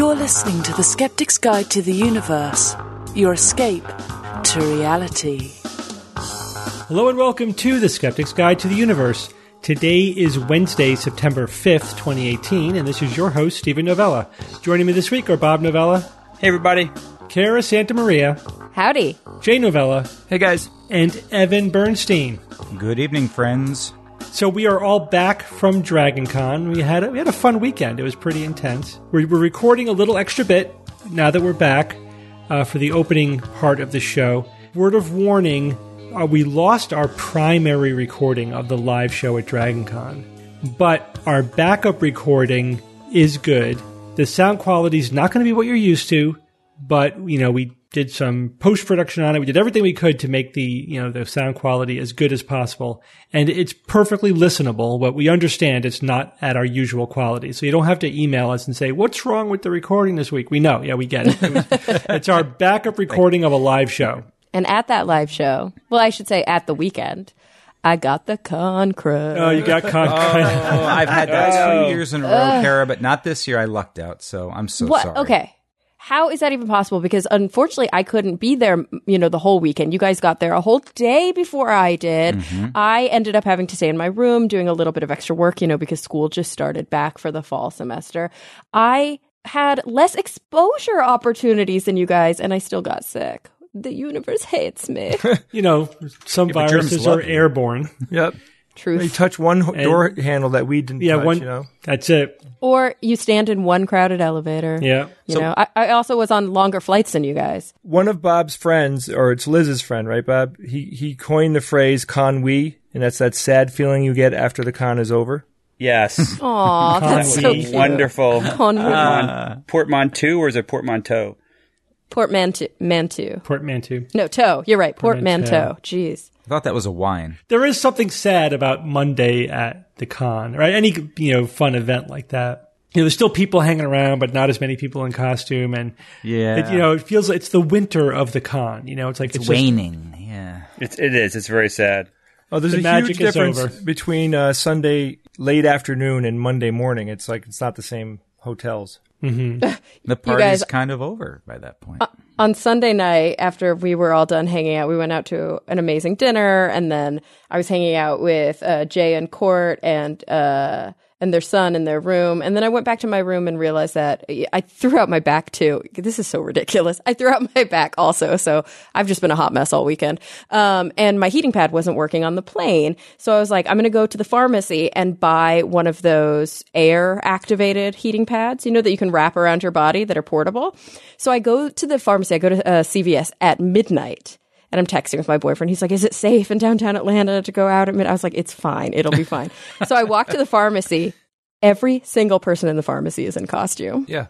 You're listening to The Skeptic's Guide to the Universe, your escape to reality. Hello and welcome to The Skeptic's Guide to the Universe. Today is Wednesday, September 5th, 2018, and this is your host, Stephen Novella. Joining me this week are Bob Novella. Hey, everybody. Kara Santa Maria. Howdy. Jay Novella. Hey, guys. And Evan Bernstein. Good evening, friends. So we are all back from DragonCon. We had a fun weekend. It was pretty intense. We're recording a little extra bit now that we're back for the opening part of the show. Word of warning, we lost our primary recording of the live show at DragonCon, but our backup recording is good. The sound quality is not going to be what you're used to, but we did some post-production on it. We did everything we could to make the sound quality as good as possible. And it's perfectly listenable, but we understand it's not at our usual quality. So you don't have to email us and say, what's wrong with the recording this week? We know. Yeah, we get it. It's our backup recording of a live show. And at that live show, well, I should say at the weekend, I got the con crud. Oh, you got con crud. Oh, I've had that 2 years in a row, Kara, but not this year. I lucked out, so I'm so sorry. Okay. How is that even possible? Because unfortunately, I couldn't be there, the whole weekend. You guys got there a whole day before I did. Mm-hmm. I ended up having to stay in my room doing a little bit of extra work, because school just started back for the fall semester. I had less exposure opportunities than you guys, and I still got sick. The universe hates me. Some viruses are airborne. Yep. Truth. You touch one door handle that we didn't touch, That's it. Or you stand in one crowded elevator. Yeah. I also was on longer flights than you guys. One of Bob's friends, or it's Liz's friend, right, Bob? He coined the phrase con-wee, and that's that sad feeling you get after the con is over. Yes. Aw, that's so cute. Wonderful. Con-wee. Portmanteau, or is it portmanteau? Portmanteau. Portmanteau. No, toe. You're right. Portmanteau. Jeez. I thought that was a wine. There is something sad about Monday at the con, right? Any, fun event like that. There's still people hanging around, but not as many people in costume. And, it feels like it's the winter of the con. It's like it's waning. Yeah. It is. It's very sad. Oh, there's a huge difference between Sunday late afternoon and Monday morning. It's like it's not the same hotels. Mm-hmm. The party's kind of over by that point. On Sunday night, after we were all done hanging out, we went out to an amazing dinner, and then I was hanging out with Jay and Court and their son in their room. And then I went back to my room and realized that I threw out my back too. This is so ridiculous. I threw out my back also. So I've just been a hot mess all weekend. And my heating pad wasn't working on the plane. So I was like, I'm going to go to the pharmacy and buy one of those air activated heating pads, that you can wrap around your body that are portable. So I go to the pharmacy. I go to CVS at midnight. And I'm texting with my boyfriend. He's like, is it safe in downtown Atlanta to go out at midnight? I was like, it's fine. It'll be fine. So I walk to the pharmacy. Every single person in the pharmacy is in costume. Yeah.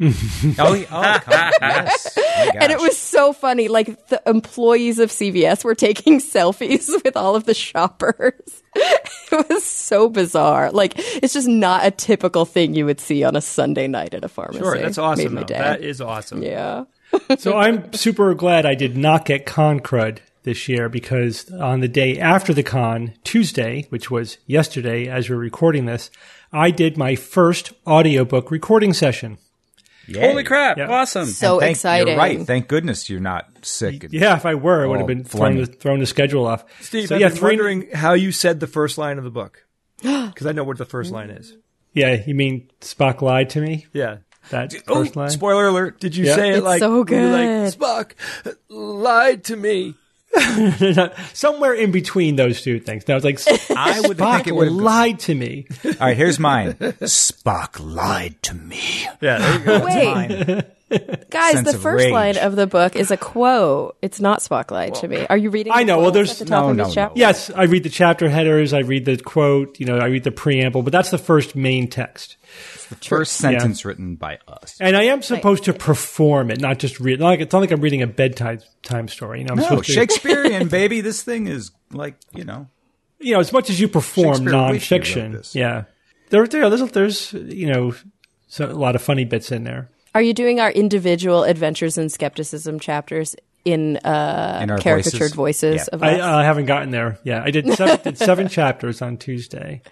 Yes. And it was so funny. Like, the employees of CVS were taking selfies with all of the shoppers. It was so bizarre. Like, it's just not a typical thing you would see on a Sunday night at a pharmacy. Sure, that's awesome. Made my day. That is awesome. Yeah. So I'm super glad I did not get con crud this year, because on the day after the con, Tuesday, which was yesterday as we're recording this, I did my first audiobook recording session. Yay. Holy crap. Yeah. Awesome. So exciting. You're right. Thank goodness you're not sick. Yeah, if I were, I would have been thrown the schedule off. Steve, I've been wondering how you said the first line of the book. Because I know what the first line is. Yeah, you mean Spock lied to me? Yeah. That first line? Spoiler alert. Did you say it it's like, so good. Spock lied to me? Somewhere in between those two things. I was like, I would Spock think it would have lied to me. All right, here's mine. Spock lied to me. Yeah, there you go. Wait. Guys, Sense the of first rage. line of the book is a quote. It's not Spock lied to me. Are you reading I know. the Well, quotes there's at the top of no. this chapter? Yes, I read the chapter headers, I read the quote, I read the preamble, but that's the first main text. The first sentence written by us. And I am supposed to perform it, not just read. It's not like I'm reading a bedtime story. I'm No, supposed to, Shakespearean, baby. This thing is like, as much as you perform Shakespeare nonfiction. wrote this. Yeah, there's a lot of funny bits in there. Are you doing our individual adventures in skepticism chapters in our caricatured voices Yeah. of us? I haven't gotten there. Yeah, I did seven chapters on Tuesday.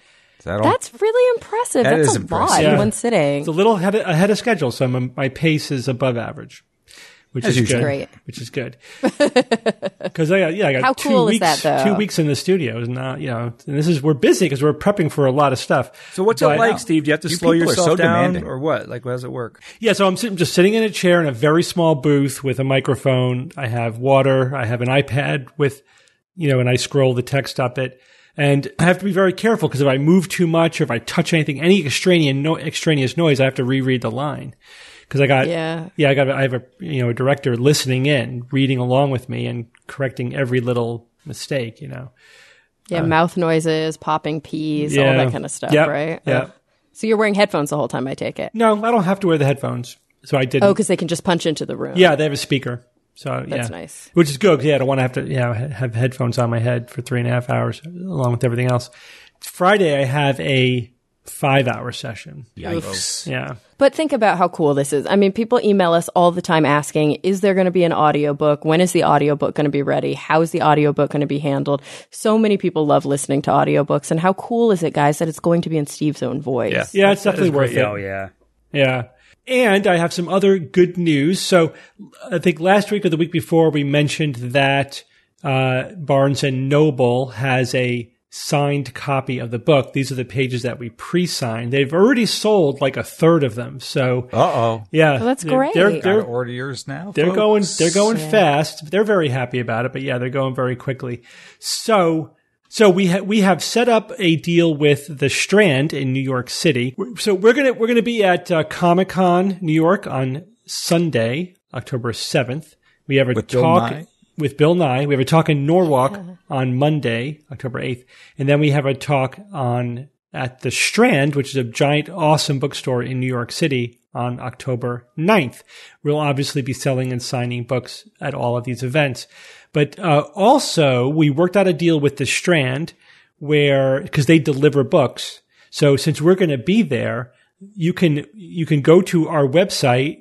That's really impressive. That That's is a impressive. lot Yeah. in one sitting. It's a little ahead of schedule, so my pace is above average, which As is usual. good. Great. Which is good. Because I got How 2 cool is weeks. that, though? 2 weeks in the studio, and we're busy because we're prepping for a lot of stuff. So what's But- it like, Steve? Do you have to You slow people are yourself so down, demanding. or what? Like, how does it work? Yeah, so I'm just sitting in a chair in a very small booth with a microphone. I have water. I have an iPad with, and I scroll the text up it. And I have to be very careful because if I move too much or if I touch anything, any extraneous noise, I have to reread the line. Because I have a director listening in, reading along with me and correcting every little mistake, Yeah, mouth noises, popping peas, all that kind of stuff, Yep, right? Yeah. So you're wearing headphones the whole time, I take it. No, I don't have to wear the headphones. So I didn't. Oh, because they can just punch into the room. Yeah, they have a speaker. So That's yeah. nice. Which is good. 'Cause, I don't want to have to have headphones on my head for 3.5 hours along with everything else. Friday, I have a 5-hour session. Yikes. Yeah. But think about how cool this is. I mean, people email us all the time asking, is there going to be an audiobook? When is the audiobook going to be ready? How is the audiobook going to be handled? So many people love listening to audiobooks. And how cool is it, guys, that it's going to be in Steve's own voice? Yeah, it's definitely worth it. Oh, yeah. Yeah. And I have some other good news. So I think last week or the week before we mentioned that Barnes & Noble has a signed copy of the book. These are the pages that we pre-signed. They've already sold like a third of them. So yeah. Well, that's great. Gotta order yours now. They're folks. going fast. They're very happy about it, but yeah, they're going very quickly. So we have set up a deal with the Strand in New York City. So we're gonna be at Comic-Con New York on Sunday, October 7th. We have a With Bill talk Nye? with Bill Nye. We have a talk in Norwalk on Monday, October 8th, and then we have a talk at the Strand, which is a giant, awesome bookstore in New York City, on October 9th. We'll obviously be selling and signing books at all of these events. But also, we worked out a deal with the Strand because they deliver books. So since we're going to be there, you can go to our website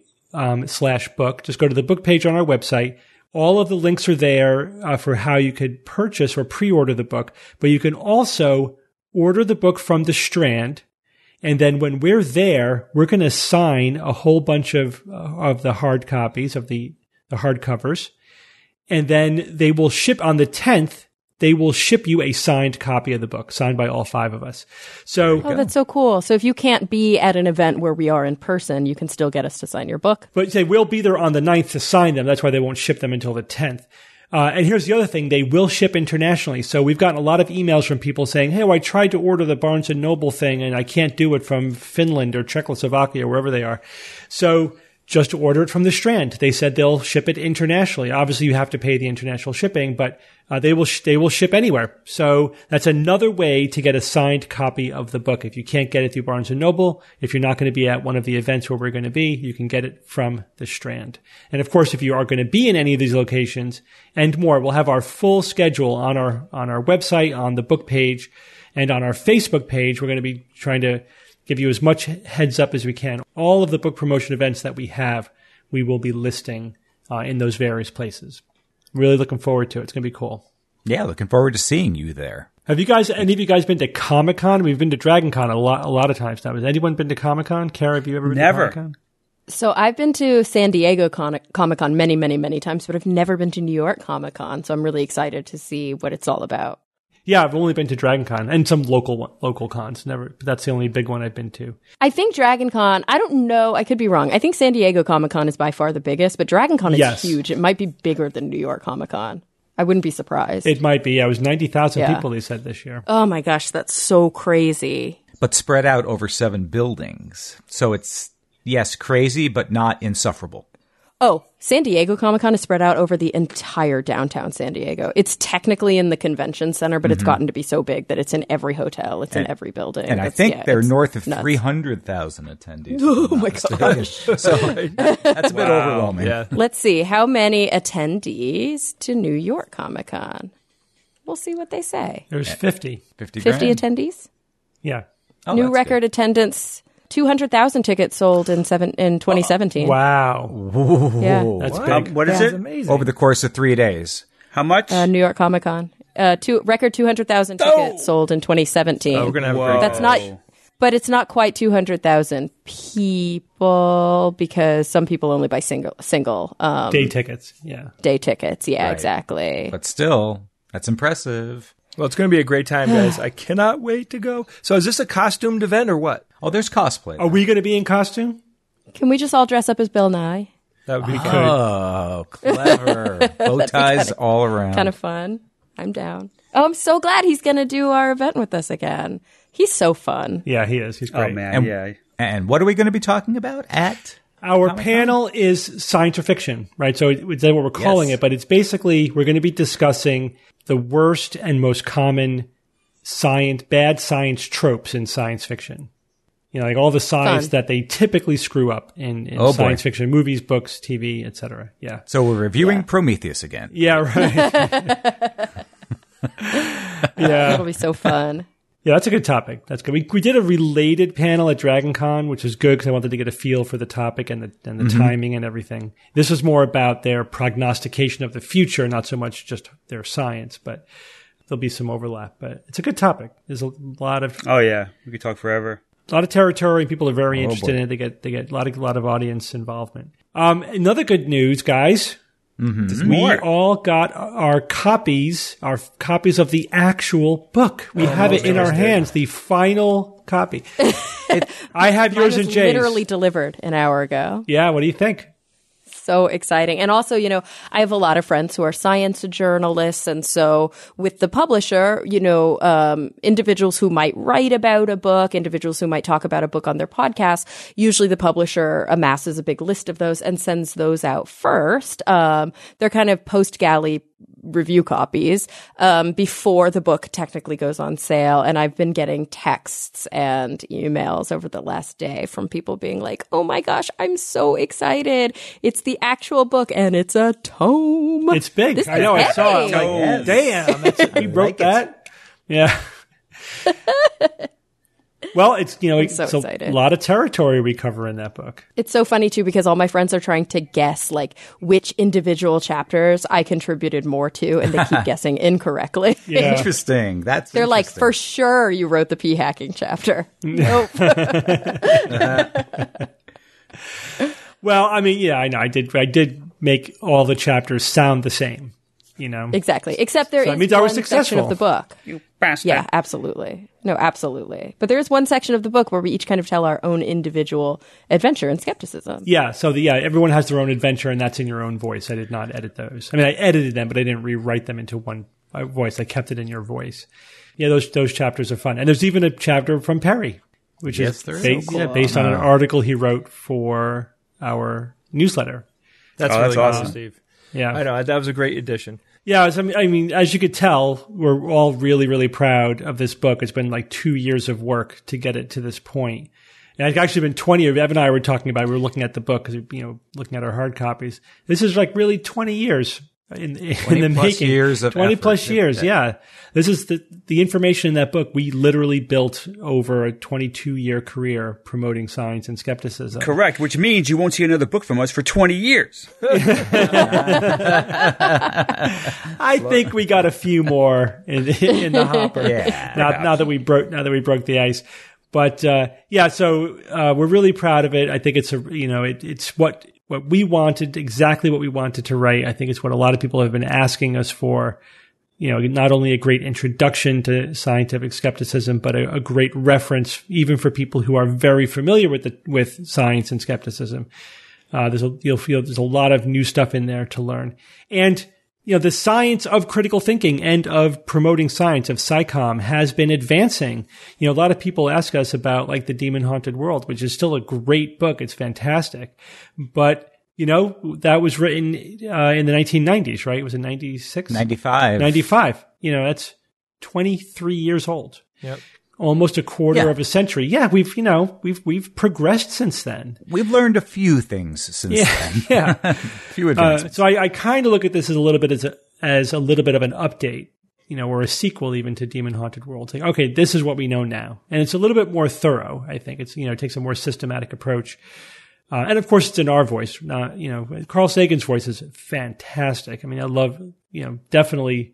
/book. Just go to the book page on our website. All of the links are there for how you could purchase or pre-order the book. But you can also order the book from the Strand. And then when we're there, we're going to sign a whole bunch of the hard copies of the hardcovers. And then they will ship on the 10th. They will ship you a signed copy of the book, signed by all 5 of us. So, that's so cool. So if you can't be at an event where we are in person, you can still get us to sign your book. but they will be there on the 9th to sign them. That's why they won't ship them until the 10th. And here's the other thing. They will ship internationally. So we've gotten a lot of emails from people saying, hey, I tried to order the Barnes & Noble thing and I can't do it from Finland or Czechoslovakia, wherever they are. So just order it from the Strand. They said they'll ship it internationally. Obviously, you have to pay the international shipping, but they will ship anywhere. So that's another way to get a signed copy of the book. If you can't get it through Barnes & Noble, if you're not going to be at one of the events where we're going to be, you can get it from the Strand. And of course, if you are going to be in any of these locations and more, we'll have our full schedule on our website, on the book page, and on our Facebook page. We're going to be trying to give you as much heads up as we can. All of the book promotion events that we have, we will be listing in those various places. Really looking forward to it. It's going to be cool. Yeah, looking forward to seeing you there. Have any of you guys been to Comic-Con? We've been to Dragon Con a lot of times now. Has anyone been to Comic-Con? Kara, have you ever been Never. to Comic-Con? So I've been to San Diego Comic-Con many, many, many times, but I've never been to New York Comic-Con. So I'm really excited to see what it's all about. Yeah, I've only been to Dragon Con and some local cons. But that's the only big one I've been to. I think Dragon Con, I don't know, I could be wrong. I think San Diego Comic-Con is by far the biggest, but Dragon Con is Yes. huge. It might be bigger than New York Comic-Con. I wouldn't be surprised. It might be. Yeah, it was 90,000 Yeah. people, they said, this year. Oh my gosh, that's so crazy. But spread out over 7 buildings. So it's, yes, crazy, but not insufferable. Oh, San Diego Comic-Con is spread out over the entire downtown San Diego. It's technically in the convention center, but it's gotten to be so big that it's in every hotel. It's in every building. And I That's- think yeah, they're it's north of nuts. 300,000 attendees. Oh my gosh. So that's a bit overwhelming. Yeah. Let's see. How many attendees to New York Comic-Con? We'll see what they say. There was 50. 50 50 grand. attendees? Yeah. Oh, New that's record good. attendance. 200,000 tickets sold in 2017. Wow. Yeah. That's How- big. what is That's it? amazing. Over the course of 3 days. How much? New York Comic-Con. Record 200,000 tickets sold in 2017. We're gonna have a great That's not, but it's not quite 200,000 people because some people only buy single Day tickets. Yeah. day tickets. Yeah, Right. exactly. But still, that's impressive. Well, it's going to be a great time, guys. I cannot wait to go. So is this a costumed event or what? Oh, there's cosplay. Are we going to be in costume? Can we just all dress up as Bill Nye? That would be good. Oh, clever. Bow ties all around. Kind of fun. I'm down. Oh, I'm so glad he's going to do our event with us again. He's so fun. Yeah, he is. He's great. Oh, man, And- yeah. And what are we going to be talking about at? Our panel is science or fiction, right? So it's what we're calling Yes. it, but it's basically we're going to be discussing the worst and most common bad science tropes in science fiction. You know, like all the science Fun. that they typically screw up in Oh, boy. science fiction, movies, books, TV, etc. Yeah. So we're reviewing Prometheus again. Yeah, right. Yeah. It'll be so fun. Yeah, that's a good topic. That's good. We did a related panel at Dragon Con, which was good because I wanted to get a feel for the topic and the timing and everything. This was more about their prognostication of the future, not so much just their science, but there'll be some overlap. But it's a good topic. There's a lot of Oh, yeah. We could talk forever. territory. People are very interested in it. They get a lot of audience involvement. Another good news, guys. There's We more. all got our copies of the actual book. We have it in our hands, the final copy. I have yours Mine and was Jay's. literally delivered an hour ago. Yeah, what do you think? So exciting. And also, you know, I have a lot of friends who are science journalists. And so with the publisher, you know, individuals who might write about a book, individuals who might talk about a book on their podcast, usually the publisher amasses a big list of those and sends those out first. They're kind of post-galley review copies before the book technically goes on sale. And I've been getting texts and emails over the last day from people being like, oh my gosh, I'm so excited. It's the actual book and it's a tome. It's big. This I know. is I saw it. heavy. I'm like, damn, he wrote that. Yeah. Well, it's so it's excited. a lot of territory we cover in that book. It's so funny too because all my friends are trying to guess like which individual chapters I contributed more to, and they keep guessing incorrectly. Yeah. Interesting. That's They're like, interesting. for sure you wrote the p hacking chapter. Nope. Well, I mean, yeah, I know. I did make all the chapters sound the same. You know. Exactly. Except there that is means I was one section of successful. the book. You bastard. Yeah, absolutely. No, absolutely. But there is one section of the book where we each kind of tell our own individual adventure and skepticism. Yeah, so everyone has their own adventure, and that's in your own voice. I did not edit those. I mean, I edited them, but I didn't rewrite them into one voice. I kept it in your voice. Yeah, those chapters are fun, and there's even a chapter from Perry, which is there is. based on an article he wrote for our newsletter. That's Oh, really that's cool, awesome. Steve. Yeah, I know. That was a great addition. Yeah, I mean, as you could tell, we're all really, really proud of this book. It's been like 2 years of work to get it to this point. And it's actually been 20 years. Evan and I were talking about, we were looking at the book, looking at our hard copies. This is like really 20 years in the 20 plus making. years of 20 effort. plus years, yeah. This is the information in that book we literally built over a 22-year career promoting science and skepticism. Correct, which means you won't see another book from us for 20 years. I think we got a few more in the hopper. Yeah. Now that we broke the ice, but so we're really proud of it. I think it's it's what we wanted, exactly what we wanted to write. I think it's what a lot of people have been asking us for. Not only a great introduction to scientific skepticism, but a great reference even for people who are very familiar with science and skepticism. You'll feel there's a lot of new stuff in there to learn. And, the science of critical thinking and of promoting science, of SciComm, has been advancing. A lot of people ask us about like The Demon Haunted World, which is still a great book. It's fantastic. But, that was written in the 1990s, right? Was it 96? 95. 95. That's 23 years old. Yep. Almost a quarter of a century. Yeah, we've progressed since then. We've learned a few things since then. Yeah. A few advancements. So I kind of look at this as a little bit as a little bit of an update, or a sequel even to Demon Haunted World. Saying, okay, this is what we know now, and it's a little bit more thorough. I think it's it takes a more systematic approach, and of course it's in our voice. Carl Sagan's voice is fantastic. I mean, I love definitely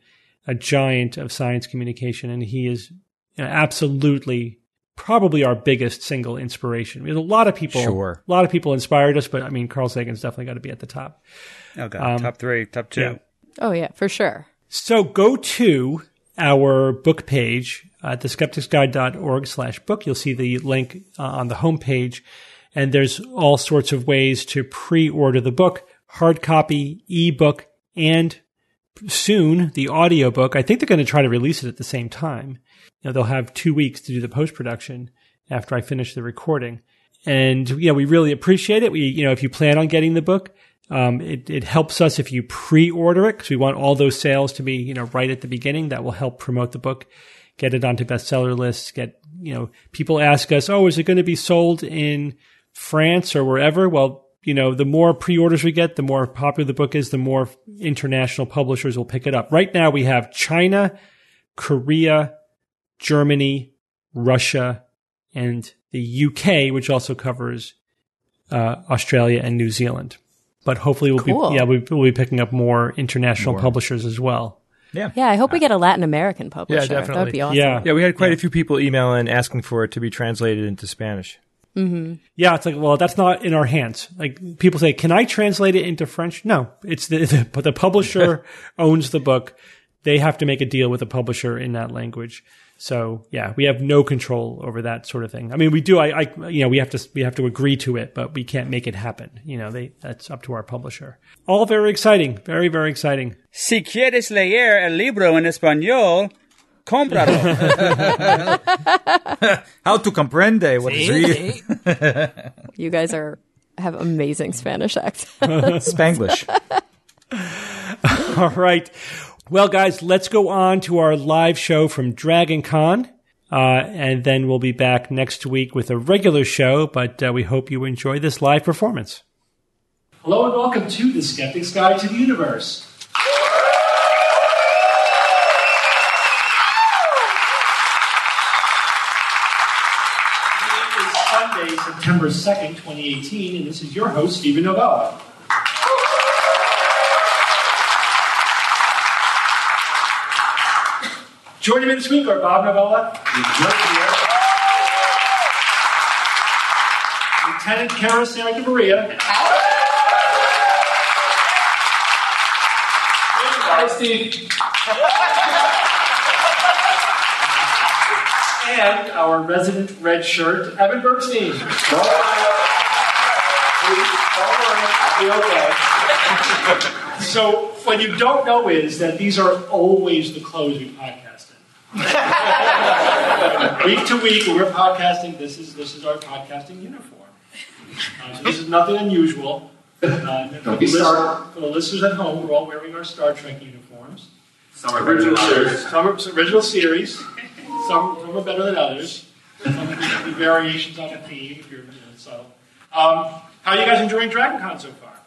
a giant of science communication, and he is absolutely probably our biggest single inspiration. There's a lot of people inspired us, but I mean, Carl Sagan's definitely got to be at the top. Oh, God. Top 3, top 2. Yeah. Oh, yeah, for sure. So go to our book page at theskepticsguide.org/book. You'll see the link on the homepage, and there's all sorts of ways to pre-order the book, hard copy, ebook, and soon the audiobook. I think they're going to try to release it at the same time. They'll have 2 weeks to do the post-production after I finish the recording. And, we really appreciate it. If you plan on getting the book, it helps us if you pre-order it, because we want all those sales to be, right at the beginning. That will help promote the book, get it onto bestseller lists, people ask us, is it going to be sold in France or wherever? Well, the more pre-orders we get, the more popular the book is, the more international publishers will pick it up. Right now we have China, Korea, Germany, Russia, and the UK, which also covers Australia and New Zealand. But hopefully we'll be picking up more international publishers as well. Yeah, I hope we get a Latin American publisher. Yeah, definitely. That would be awesome. Yeah, we had quite a few people email in asking for it to be translated into Spanish. Mm-hmm. Yeah, it's like, well, that's not in our hands. Like, people say, can I translate it into French? No, it's the publisher owns the book. They have to make a deal with the publisher in that language. So yeah, we have no control over that sort of thing. I mean, we do. We have to agree to it, but we can't make it happen. That's up to our publisher. All very exciting, very, very exciting. Si quieres leer el libro en español, cómpralo. How to comprende what is read. You guys have amazing Spanish accents. Spanglish. All right. Well, guys, let's go on to our live show from Dragon Con, and then we'll be back next week with a regular show, but we hope you enjoy this live performance. Hello and welcome to The Skeptic's Guide to the Universe. Today is Sunday, September 2nd, 2018, and this is your host, Stephen Novella. Joining me this week are Bob Novella, Lieutenant Kara Santa Maria, hi, Steve, and our resident red shirt, Evan Bergstein. I'll be okay. So what you don't know is that these are always the clothes we podcast in. Week to week, when we're podcasting, this is our podcasting uniform. So this is nothing unusual. For the listeners at home, we're all wearing our Star Trek uniforms. Some are original series. Some are better than others. Some are variations on a theme, if you're subtle. How are you guys enjoying Dragon Con so far?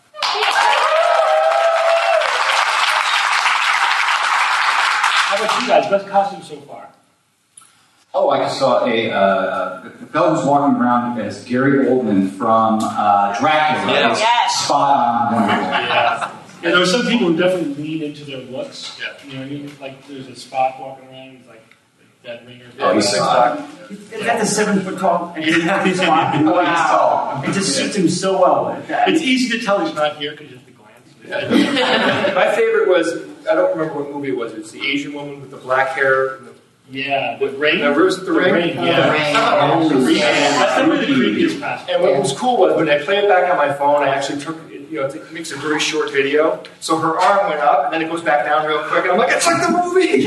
How about you guys? Best costume so far? Oh, I just saw the fellow who's walking around as Gary Oldman from Dracula. Yes. Spot on. Yeah. There are some people who definitely lean into their looks. Yeah. Like there's a Spock walking around, he's like Dead Ringer. Oh, he's Spock. Is that the 7 foot tall? And he's not Spock. Wow. It just suits him so well. It's easy to tell he's not here because you have to glance. Yeah. My favorite was, I don't remember what movie it was. It was the Asian woman with the black hair. Yeah, the Ring. Was it the Ring? Yeah. The Ring. That's the creepiest past. And what was cool was when I played it back on my phone, I actually took it, it makes a very short video. So her arm went up, and then it goes back down real quick, and I'm like, it's like the movie!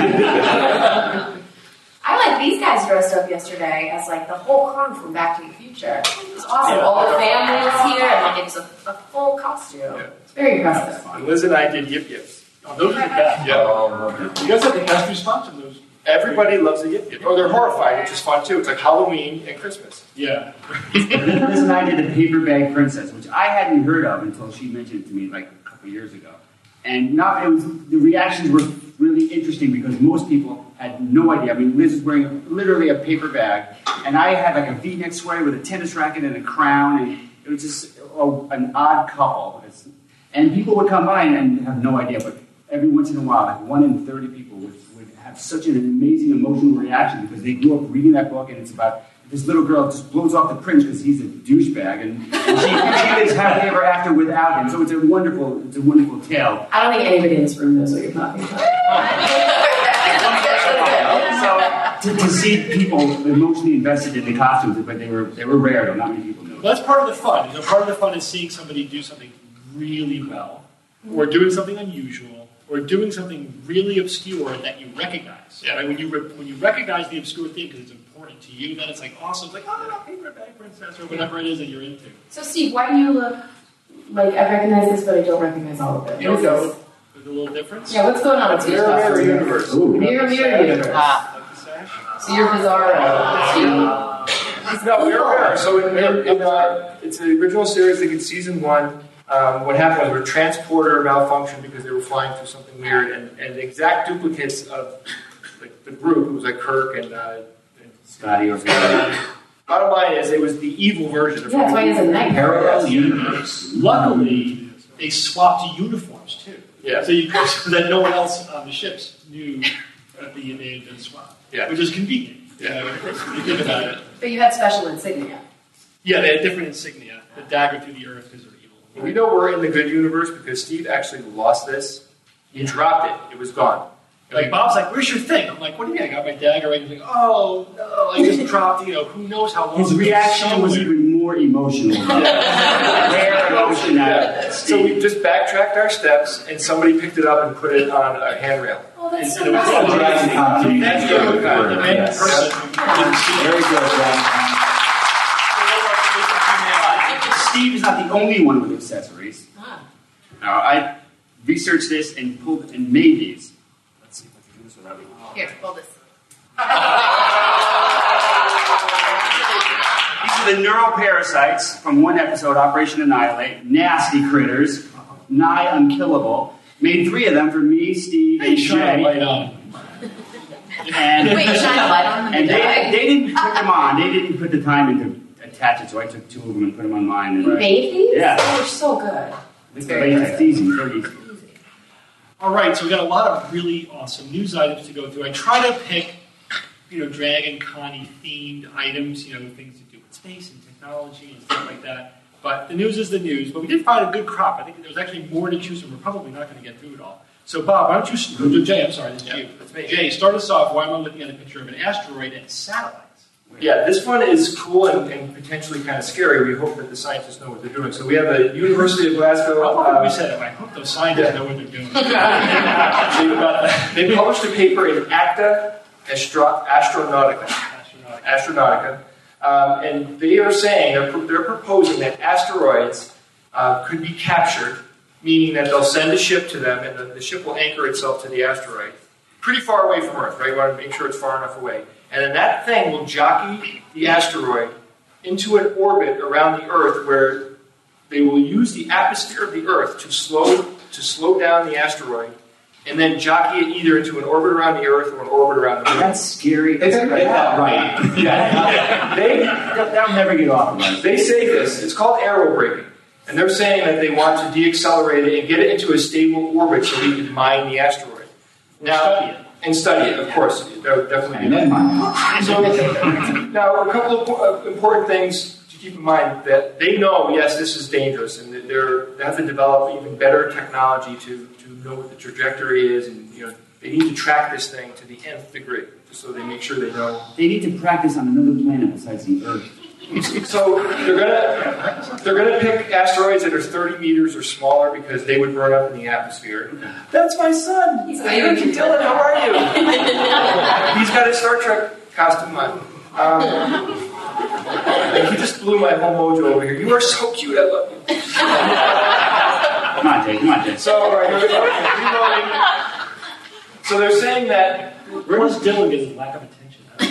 I like these guys dressed up yesterday as like the whole crew from Back to the Future. It's awesome. All the family was here, and like it's a full costume. Yeah. It's very impressive. And Liz and I did Yip Yips. Oh, those are the best. Yeah. You guys have the best response to those. Everybody loves a Yip Yip. Or they're horrified, which is fun too. It's like Halloween and Christmas. Yeah. Liz and I did the Paper Bag Princess, which I hadn't heard of until she mentioned it to me like a couple years ago. And the reactions were really interesting because most people had no idea. I mean, Liz was wearing literally a paper bag, and I had like a V-neck sweater with a tennis racket and a crown, and it was just an odd couple. And people would come by and have no idea, but every once in a while, like 1 in 30 people would have such an amazing emotional reaction because they grew up reading that book, and it's about this little girl just blows off the prince because he's a douchebag, and she lives happily ever after without him. So it's a wonderful tale. I don't think anybody in this room knows what you're talking about. So to see people emotionally invested in the costumes, but they were rare. Though not many people knew. Well, that's part of the fun. Part of the fun is seeing somebody do something really well, or doing something unusual, or doing something really obscure that you recognize. Yeah. Right? When you recognize the obscure thing because it's important to you, then it's like awesome. It's like, oh, Paper Bag Princess, or whatever it is that you're into. So, Steve, why do you look like I recognize this, but I don't recognize all of it? You don't know there's a little difference? Yeah, what's going on with your Mirror universe. Mirror universe. So you're Bizarro. No, Mirror. So it's the original series. They did season 1. What happened was a transporter malfunctioned because they were flying through something weird, and the exact duplicates of the group, it was like Kirk and Scotty or bottom line is, it was the evil version of that's why he's a nightmare. Parallel universe. Luckily, they swapped uniforms too. Yeah. So that no one else on the ships knew that they had been swapped. Yeah. Which is convenient. Yeah. When you think about it. But you had special insignia. Yeah, they had different insignia. The dagger through the earth because they're evil. We know we're in the good universe because Steve actually lost this. He dropped it. It was gone. Like, Bob's like, where's your thing? I'm like, what do you mean? I got my dagger right. He's like, oh, no, I just dropped, who knows how long. His reaction was even more emotional. Rare emotion. So we just backtracked our steps, and somebody picked it up and put it on a handrail. Oh, that's so nice. That's very good. Steve is not the only one with accessories. Now, I researched this and pulled and made these. Let's see if I can do this without me. Here, hold this. These are the neuroparasites from one episode, Operation Annihilate. Nasty critters, nigh unkillable. Made 3 of them for me, Steve, and shine a light on. And wait, shine a light on them. And they didn't put them on. They didn't put the time in to attach it, so I took 2 of them and put them on mine. You made these? Yeah. Oh, they're so good. It's very easy. All right, so we got a lot of really awesome news items to go through. I try to pick, Dragon Con-y themed items, things to do with space and technology and stuff like that. But the news is the news. But we did find a good crop. I think there was actually more to choose from. We're probably not going to get through it all. So, Bob, why don't you... Jay, I'm sorry, this is you. That's me. Jay, start us off. Why am I looking at a picture of an asteroid and satellites? Yeah, this one is cool and potentially kind of scary. We hope that the scientists know what they're doing. So we have the University of Glasgow. We said it. I hope those scientists know what they're doing. They published a paper in Acta Astronautica. And they are saying, they're proposing that asteroids could be captured, meaning that they'll send a ship to them, and the ship will anchor itself to the asteroid. Pretty far away from Earth, right? You want to make sure it's far enough away. And then that thing will jockey the asteroid into an orbit around the Earth where they will use the atmosphere of the Earth to slow down the asteroid, and then jockey it either into an orbit around the Earth or an orbit around the Moon. That's scary. Right. Yeah. That'll never get off. Right? They say this. It's called aerobraking. And they're saying that they want to deaccelerate it and get it into a stable orbit so we can mine the asteroid. Study it, of course. That would definitely be now, a couple of important things to keep in mind that they know, yes, this is dangerous, and that they have to develop even better technology to know what the trajectory is, and they need to track this thing to the nth degree, just so they make sure they know. They need to practice on another planet besides the Earth. So they're gonna pick asteroids that are 30 meters or smaller because they would burn up in the atmosphere. That's my son. He's Dylan. How are you? He's got his Star Trek costume on. He just blew my whole mojo over here. You are so cute. I love you. Come on, Jay. So they're saying that. Where does Dylan get his lack of attention?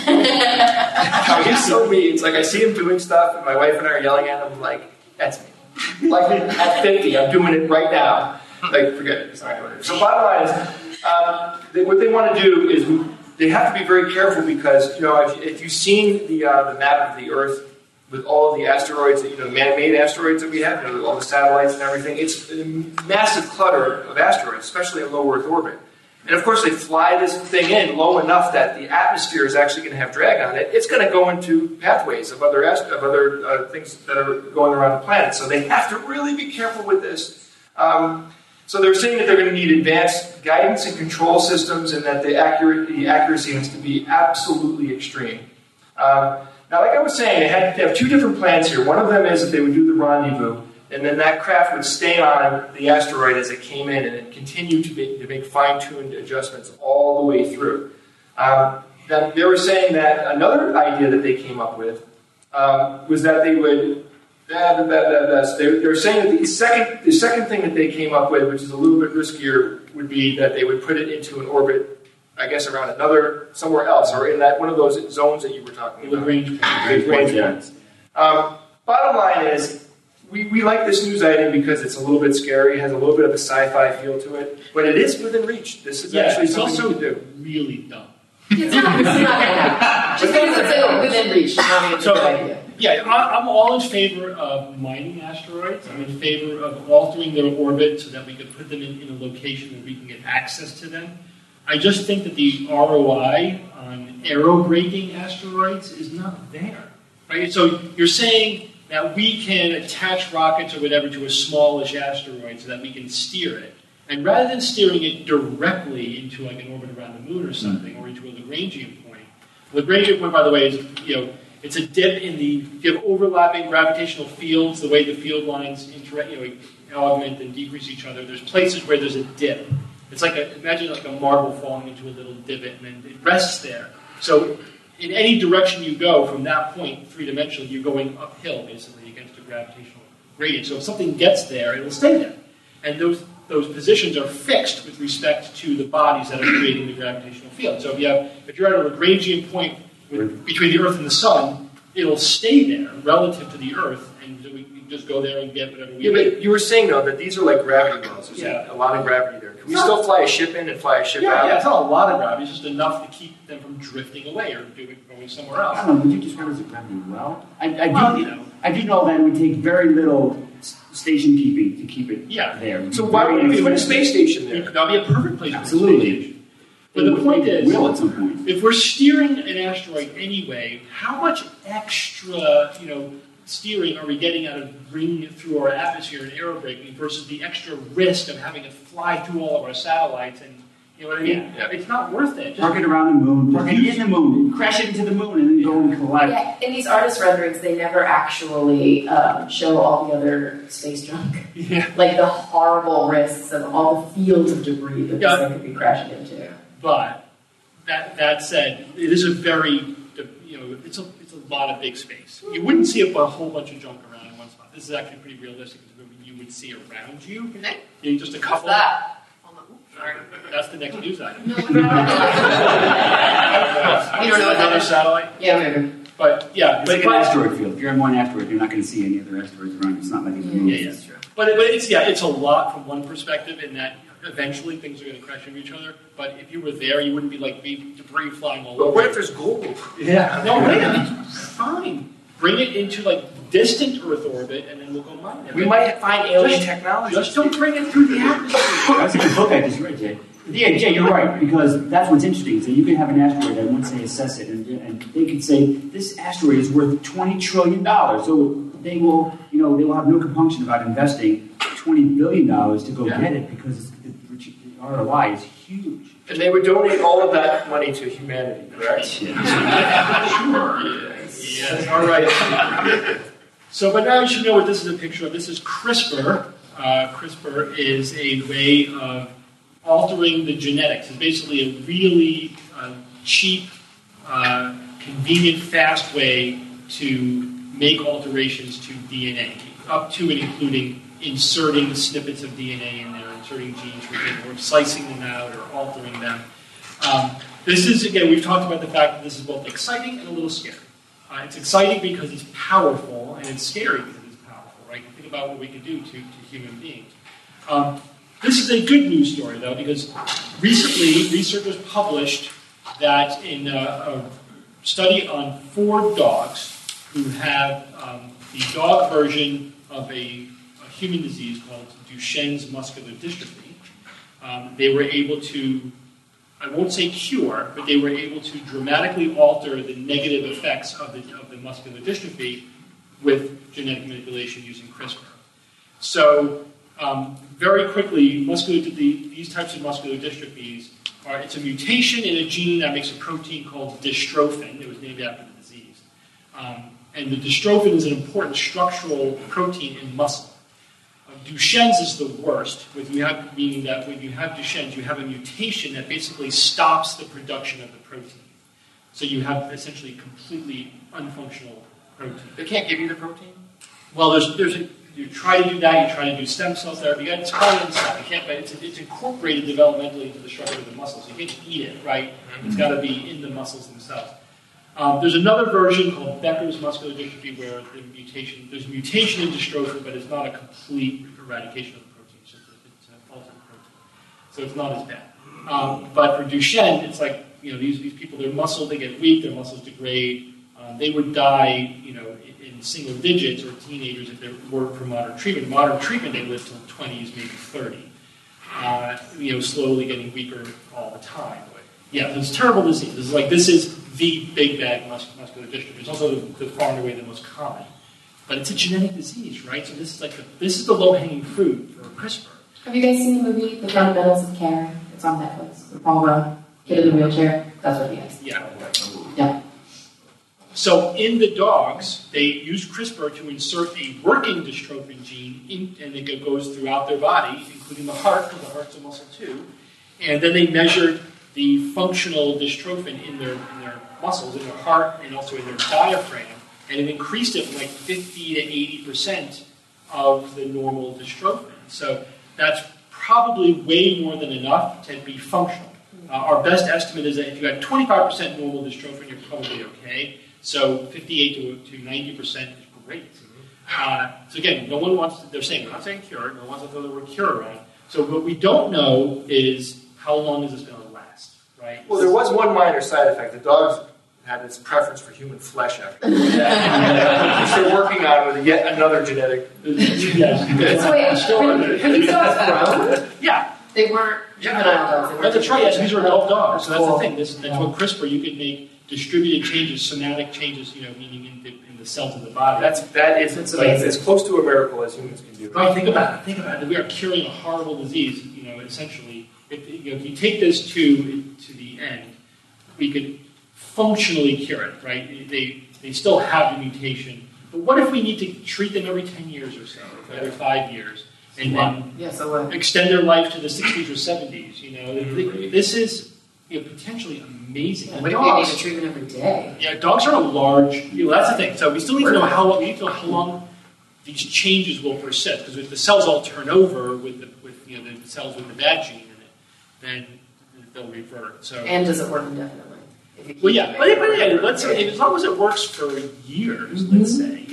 He's so mean. It's like I see him doing stuff, and my wife and I are yelling at him. Like, that's me. Like at 50, I'm doing it right now. Like, forget it. It's not doing it. So, bottom line is, what they want to do is they have to be very careful because if you've seen the map of the Earth with all of the asteroids, the man-made asteroids that we have, all the satellites and everything, it's a massive clutter of asteroids, especially in low Earth orbit. And of course, they fly this thing in low enough that the atmosphere is actually going to have drag on it. It's going to go into pathways of other things that are going around the planet. So they have to really be careful with this. So they're saying that they're going to need advanced guidance and control systems, and that the accuracy has to be absolutely extreme. Now, like I was saying, they have two different plans here. One of them is that they would do the rendezvous, and then that craft would stay on the asteroid as it came in, and it continued to make fine-tuned adjustments all the way through. Then they were saying that another idea that they came up with was that they would. They're saying that the second thing that they came up with, which is a little bit riskier, would be that they would put it into an orbit, I guess, around somewhere else, or in that one of those zones that you were talking about. Range points. Bottom line is, we like this news item because it's a little bit scary, has a little bit of a sci-fi feel to it, but it is within reach. This is actually something you can do. Really dumb. It's not going to happen. Just because it's within reach is not a good idea. Yeah, I'm all in favor of mining asteroids. I'm in favor of altering their orbit so that we can put them in a location where we can get access to them. I just think that the ROI on aerobraking asteroids is not there. Right? So you're saying that we can attach rockets or whatever to a smallish asteroid so that we can steer it. And rather than steering it directly into like an orbit around the moon or something, or into a Lagrangian point, Lagrangian point, by the way, is, it's a dip in you have overlapping gravitational fields, the way the field lines augment and decrease each other. There's places where there's a dip. It's like imagine like a marble falling into a little divot, and then it rests there. So in any direction you go from that point, three-dimensionally, you're going uphill, basically, against a gravitational gradient. So if something gets there, it'll stay there. And those positions are fixed with respect to the bodies that are creating the gravitational field. So if you're at a Lagrangian point between the Earth and the Sun, it'll stay there relative to the Earth, and we can just go there and get whatever we need. But you were saying, though, that these are like gravity wells. There's a lot of gravity there. Can we still fly a ship in and fly a ship out? Yeah, it's not a lot of gravity. It's just enough to keep them from drifting away or going somewhere else. I don't know, would you describe it as a gravity well? I do know that it would take very little station keeping to keep it there. So why would we put a space station there? That would be a perfect place. Absolutely. But the point is, at some point. If we're steering an asteroid anyway, how much extra, steering are we getting out of bringing it through our atmosphere and aerobraking versus the extra risk of having it fly through all of our satellites? And you know what I mean? Yeah. It's not worth it. Park it around the moon, park it in the moon, crash it into the moon, and then go and collect. Yeah, in these artist renderings, they never actually show all the other space junk. Yeah. Like the horrible risks and all the fields of debris that this thing could be crashing into. But that said, it is a very, it's a lot of big space. You wouldn't see a whole bunch of junk around in one spot. This is actually pretty realistic. You would see around you. Just a couple. What's that? Sorry. That's the next news item. No, we don't know. You don't know what another satellite? Yeah, maybe. But yeah, it's like an asteroid field. If you're in one asteroid, you're not going to see any other asteroids around you. It's not like it's moving. Yeah, that's true. But it's a lot from one perspective in that eventually things are going to crash into each other. But if you were there, you wouldn't be like debris flying all over. But what if there's gold? Yeah. No, wait. Fine. Bring it into like distant Earth orbit, and then we'll go mine it. We might find alien technology. Just don't bring it through the atmosphere. That's a good book I just read, Jay. Yeah, Jay, you're right, because that's what's interesting. So you can have an asteroid that once they assess it, and they could say this asteroid is worth $20 trillion. So they will have no compunction about investing $20 billion to go get it because the ROI is huge. And they would donate all of that money to humanity, correct? Sure. Yes. All right. So, but now you should know what this is a picture of. This is CRISPR. CRISPR is a way of altering the genetics. It's basically a really cheap, convenient, fast way to make alterations to DNA, up to and including inserting snippets of DNA in there, inserting genes within, or slicing them out, or altering them. This is, again, we've talked about the fact that this is both exciting and a little scary. It's exciting because it's powerful, and it's scary because it's powerful, right? Think about what we can do to human beings. This is a good news story, though, because recently researchers published that in a study on 4 dogs who have the dog version of a human disease called Duchenne's muscular dystrophy, they were able to I won't say cure, but they were able to dramatically alter the negative effects of the muscular dystrophy with genetic manipulation using CRISPR. So very quickly, these types of muscular dystrophies it's a mutation in a gene that makes a protein called dystrophin. It was named after the disease. And the dystrophin is an important structural protein in muscle. Duchenne's is the worst, meaning that when you have Duchenne's, you have a mutation that basically stops the production of the protein. So you have essentially completely unfunctional protein. They can't give you the protein? Well, you try to do that, you try to do stem cell therapy, it's probably inside. You can't, but it's incorporated developmentally into the structure of the muscles. You can't eat it, right? Mm-hmm. It's got to be in the muscles themselves. There's another version called Becker's muscular dystrophy where there's a mutation in dystrophin, but it's not a complete eradication of the protein. It's a altered protein. So it's not as bad. But for Duchenne, it's like, these people, their muscles, they get weak, their muscles degrade. They would die, in single digits or teenagers if they weren't for modern treatment. Modern treatment, they live till 20s, maybe 30. Slowly getting weaker all the time. Yeah, it's a terrible disease. This is the big bad muscular dystrophy. It's also the far and away the most common. But it's a genetic disease, right? So this is the low-hanging fruit for CRISPR. Have you guys seen the movie The Fundamentals of Care? It's on Netflix. The Paul Rudd, kid in the wheelchair. That's what he is. Yeah. So in the dogs, they use CRISPR to insert a working dystrophin gene, and it goes throughout their body, including the heart, because the heart's a muscle too. And then they measured the functional dystrophin in their muscles, in their heart, and also in their diaphragm, and it increased it from 50 to 80% of the normal dystrophin. So that's probably way more than enough to be functional. Our best estimate is that if you had 25% normal dystrophin, you're probably okay. So 58 to 90% is great. So again, no one wants to, we're not saying cure, no one wants to throw the word cure around. So what we don't know is how long is this going to last, right? Well, there was one minor side effect. The dogs had its preference for human flesh after that. Which they're working on with yet another genetic. So wait, when you saw grown? Yeah. They weren't juvenile dogs. That's right, yes, these are adult dogs. So that's the thing. That's what CRISPR, you can make distributed changes, somatic changes, meaning in the cells of the body. That is as close to a miracle as humans can do. Right, think about it. We are curing a horrible disease, essentially. If you take this to the end, we could functionally cure it, right? They still have the mutation. But what if we need to treat them every 10 years or so, every 5 years, and then extend their life to the 60s or 70s? This is potentially amazing. What if they need a treatment every day? Yeah, dogs are a large. That's the thing. So we still need to know how long these changes will persist, because if the cells all turn over with the cells with the bad gene in it, then they'll revert. So and does it work indefinitely? Well, yeah, but let's say as long as it works for years, let's say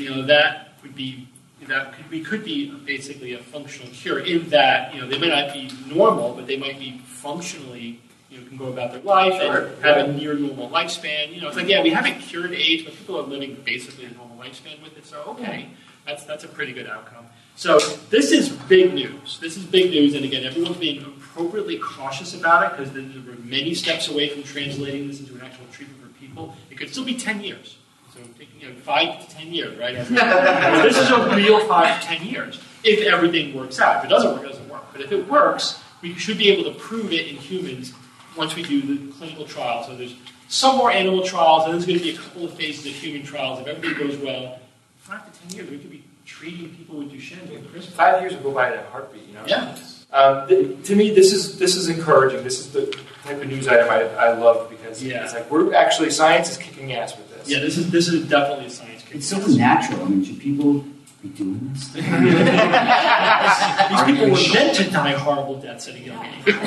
that could be basically a functional cure. In that they may not be normal, but they might be functionally can go about their life and have a near normal lifespan. It's we haven't cured AIDS, but people are living basically a normal lifespan with it. So that's a pretty good outcome. So this is big news. And again, everyone's being appropriately cautious about it because we're many steps away from translating this into an actual treatment for people. It could still be 10 years. So 5 to 10 years, right? This is a real 5 to 10 years if everything works out. If it doesn't work, it doesn't work. But if it works, we should be able to prove it in humans once we do the clinical trial. So there's some more animal trials, and there's going to be a couple of phases of human trials. If everything goes well, 5 to 10 years, we could be treating people with Duchenne with CRISPR. 5 years will go by in a heartbeat, Yeah. To me, this is encouraging. This is the type of news item I love because it's we're science is kicking ass with this. Yeah, this is definitely a science case. It's so natural. Should people be doing this? These people were meant to die horrible deaths at a young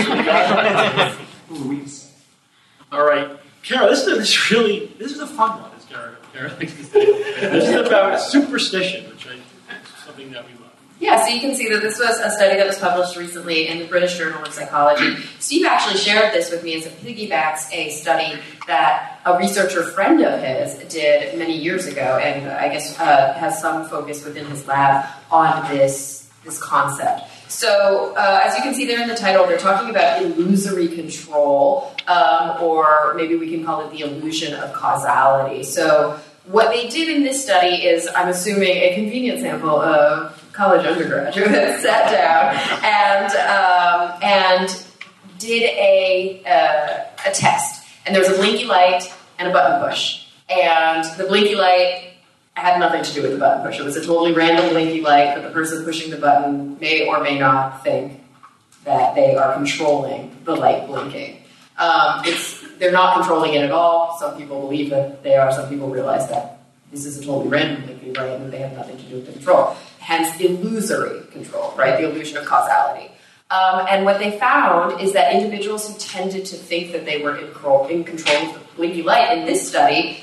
age. All right, Kara, this is a fun one. This is about superstition, which is something that we love. Yeah, so you can see that this was a study that was published recently in the British Journal of Psychology. Steve actually shared this with me as it piggybacks a study that a researcher friend of his did many years ago, and I guess has some focus within his lab on this concept. So, as you can see there in the title, they're talking about illusory control, or maybe we can call it the illusion of causality. So, what they did in this study is, I'm assuming, a convenient sample of college undergraduates sat down and did a test. And there was a blinky light and a button push. And the blinky light had nothing to do with the button push. It was a totally random blinky light, but the person pushing the button may or may not think that they are controlling the light blinking. They're not controlling it at all. Some people believe that they are. Some people realize that this is a totally random blinking light and they have nothing to do with the control. Hence, illusory control, right? The illusion of causality. And what they found is that individuals who tended to think that they were in control of the blinky light in this study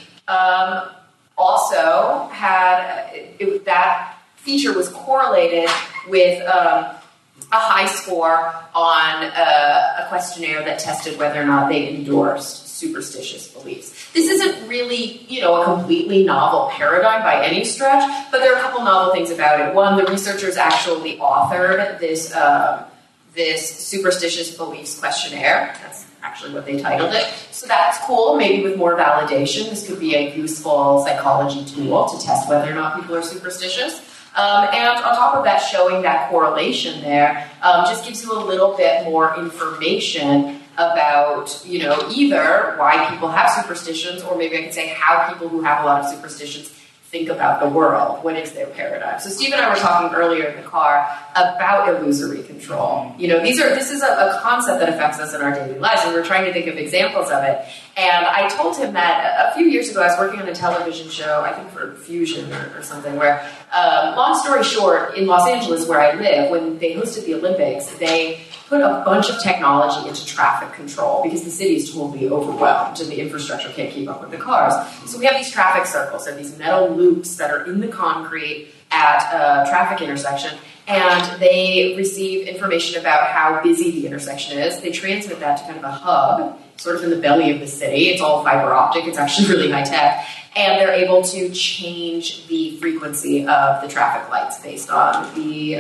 also had that feature was correlated with a high score on a questionnaire that tested whether or not they endorsed superstitious beliefs. This isn't really, a completely novel paradigm by any stretch, but there are a couple novel things about it. One, the researchers actually authored this superstitious beliefs questionnaire. That's actually what they titled it. So that's cool, maybe with more validation. This could be a useful psychology tool to test whether or not people are superstitious. And on top of that, showing that correlation there just gives you a little bit more information about, either why people have superstitions, or maybe I could say how people who have a lot of superstitions think about the world. What is their paradigm? So Steve and I were talking earlier in the car about illusory control. This is a concept that affects us in our daily lives, and we're trying to think of examples of it. And I told him that a few years ago I was working on a television show, I think for Fusion or something, where, long story short, in Los Angeles where I live, when they hosted the Olympics, they put a bunch of technology into traffic control because the city is totally overwhelmed and the infrastructure can't keep up with the cars. So we have these traffic circles, or these metal loops that are in the concrete at a traffic intersection, and they receive information about how busy the intersection is. They transmit that to kind of a hub, sort of in the belly of the city. It's all fiber optic. It's actually really high tech. And they're able to change the frequency of the traffic lights based on the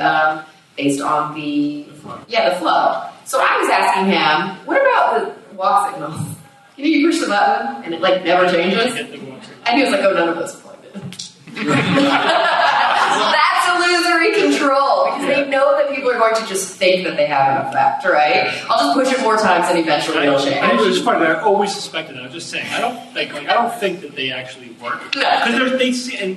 flow. So I was asking him, what about the walk signals? You push the button and it never changes? And he was like, oh, none of those are plugged in. That's illusory control, because they know that people are going to just think that they have an effect, right? I'll just push it more times and eventually it'll change. I know it's funny, I always suspected that. I'm just saying, I don't think that they actually work. Because they seem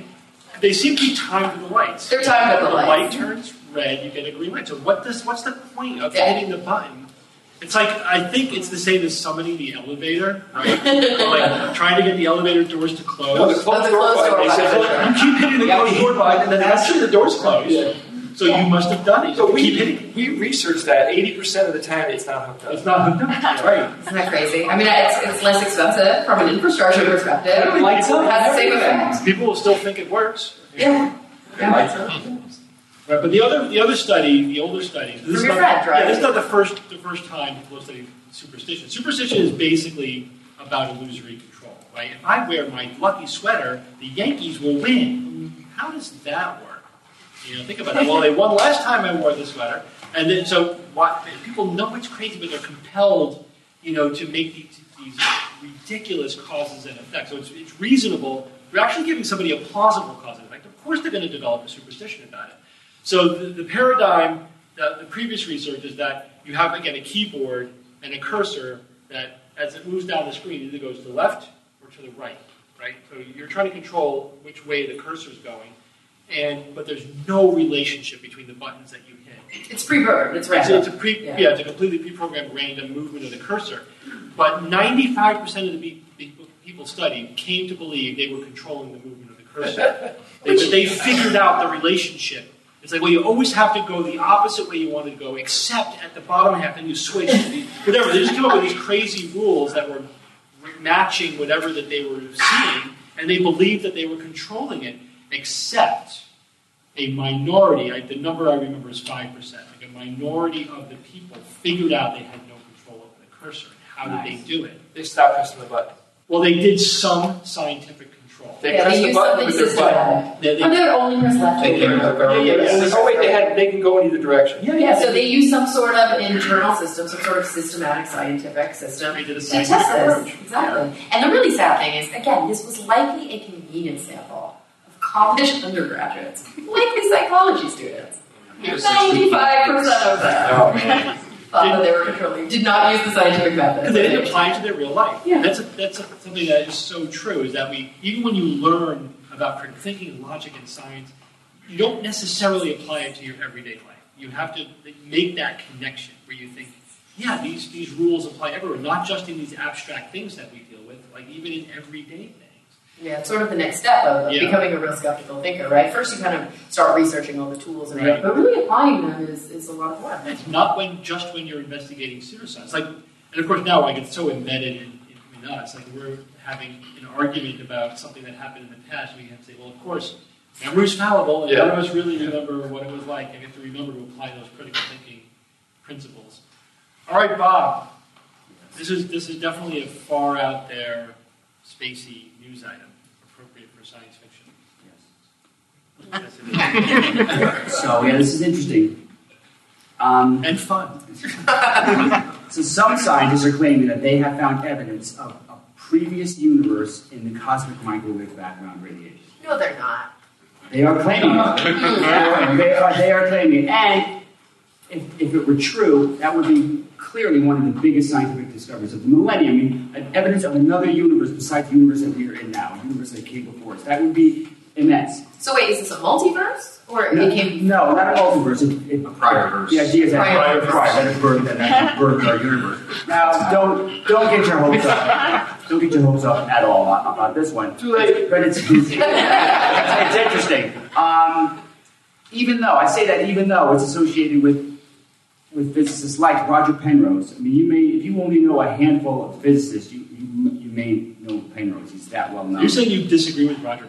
to be timed to the lights. They're timed to the lights. The light turns red, you get a green light. So what's the point of hitting the button? It's I think it's the same as summoning the elevator, right? Trying to get the elevator doors to close. No, the closed door button. You keep hitting the closed door button, and then actually the doors close. Yeah. So you must have done it. So we researched that 80% of the time it's not hooked up. It's not hooked up. Right. Isn't that crazy? I mean, it's less expensive from an infrastructure perspective. It has the same effect. People will still think it works. Yeah. Lights up. Right, but the older study, this is not the first time people have studied superstition. Superstition is basically about illusory control, right? If I wear my lucky sweater, the Yankees will win. How does that work? Think about it. Well, they won last time I wore the sweater, and then people know it's crazy, but they're compelled, to make these ridiculous causes and effects. So it's reasonable. You're actually giving somebody a plausible cause and effect. Of course, they're going to develop a superstition about it. So the paradigm, the previous research is that you have, again, a keyboard and a cursor that, as it moves down the screen, either goes to the left or to the right? So you're trying to control which way the cursor's going, but there's no relationship between the buttons that you hit. It's pre-programmed. It's random. It's a completely pre-programmed random movement of the cursor. But 95% of the people studied came to believe they were controlling the movement of the cursor. They figured out the relationship. It's you always have to go the opposite way you wanted to go, except at the bottom half, and you switch to whatever. They just came up with these crazy rules that were matching whatever that they were seeing, and they believed that they were controlling it, except a minority, the number I remember is 5%, a minority of the people figured out they had no control over the cursor. How did they do it? They stopped pressing the button. Well, they did some scientific control. control. They Yeah, press they the use button something with their butt. systematic. Oh, they only press left. They can, oh wait, they can go in either direction. Yeah, so they use some sort of internal system, some sort of systematic scientific system to test this. Exactly. And the really sad thing is, again, this was likely a convenience sample of college undergraduates, likely psychology students. 95% of them thought that they were controlling, did not use the scientific method. Because they didn't apply it to their real life. Yeah. That's something that is so true, is that even when you learn about critical thinking and logic and science, you don't necessarily apply it to your everyday life. You have to make that connection where you think, yeah, these rules apply everywhere, not just in these abstract things that we deal with, like even in everyday things. Yeah, it's sort of the next step of becoming a real skeptical thinker, right? First you kind of start researching all the tools and right. but really applying them is a lot of work. It's not just when you're investigating pseudoscience. And of course now it's so embedded in us. Like we're having an argument about something that happened in the past, we have to say, well, of course, memory's fallible, and none of us really remember what it was like, and we have to remember to apply those critical thinking principles. All right, Bob. This is definitely a far out there, spacey news item, appropriate for science fiction. Yes. So this is interesting. And fun. So some scientists are claiming that they have found evidence of a previous universe in the cosmic microwave background radiation. No, they're not. They are claiming it. They are claiming it. And if it were true, that would be clearly one of the biggest scientific discoveries of the millennium. I mean, evidence of another universe besides the universe that we are in now, a universe that came before us. That would be immense. So wait, is this a multiverse? Or it came... No, not a multiverse. A prior verse. The idea is that that has birthed our universe. Now, don't get your hopes up. Don't get your hopes up at all about this one. Too late. But it's interesting. Even though it's associated with physicists like Roger Penrose. I mean, if you only know a handful of physicists, you may know Penrose. He's that well known. You're saying you disagree with Roger Penrose?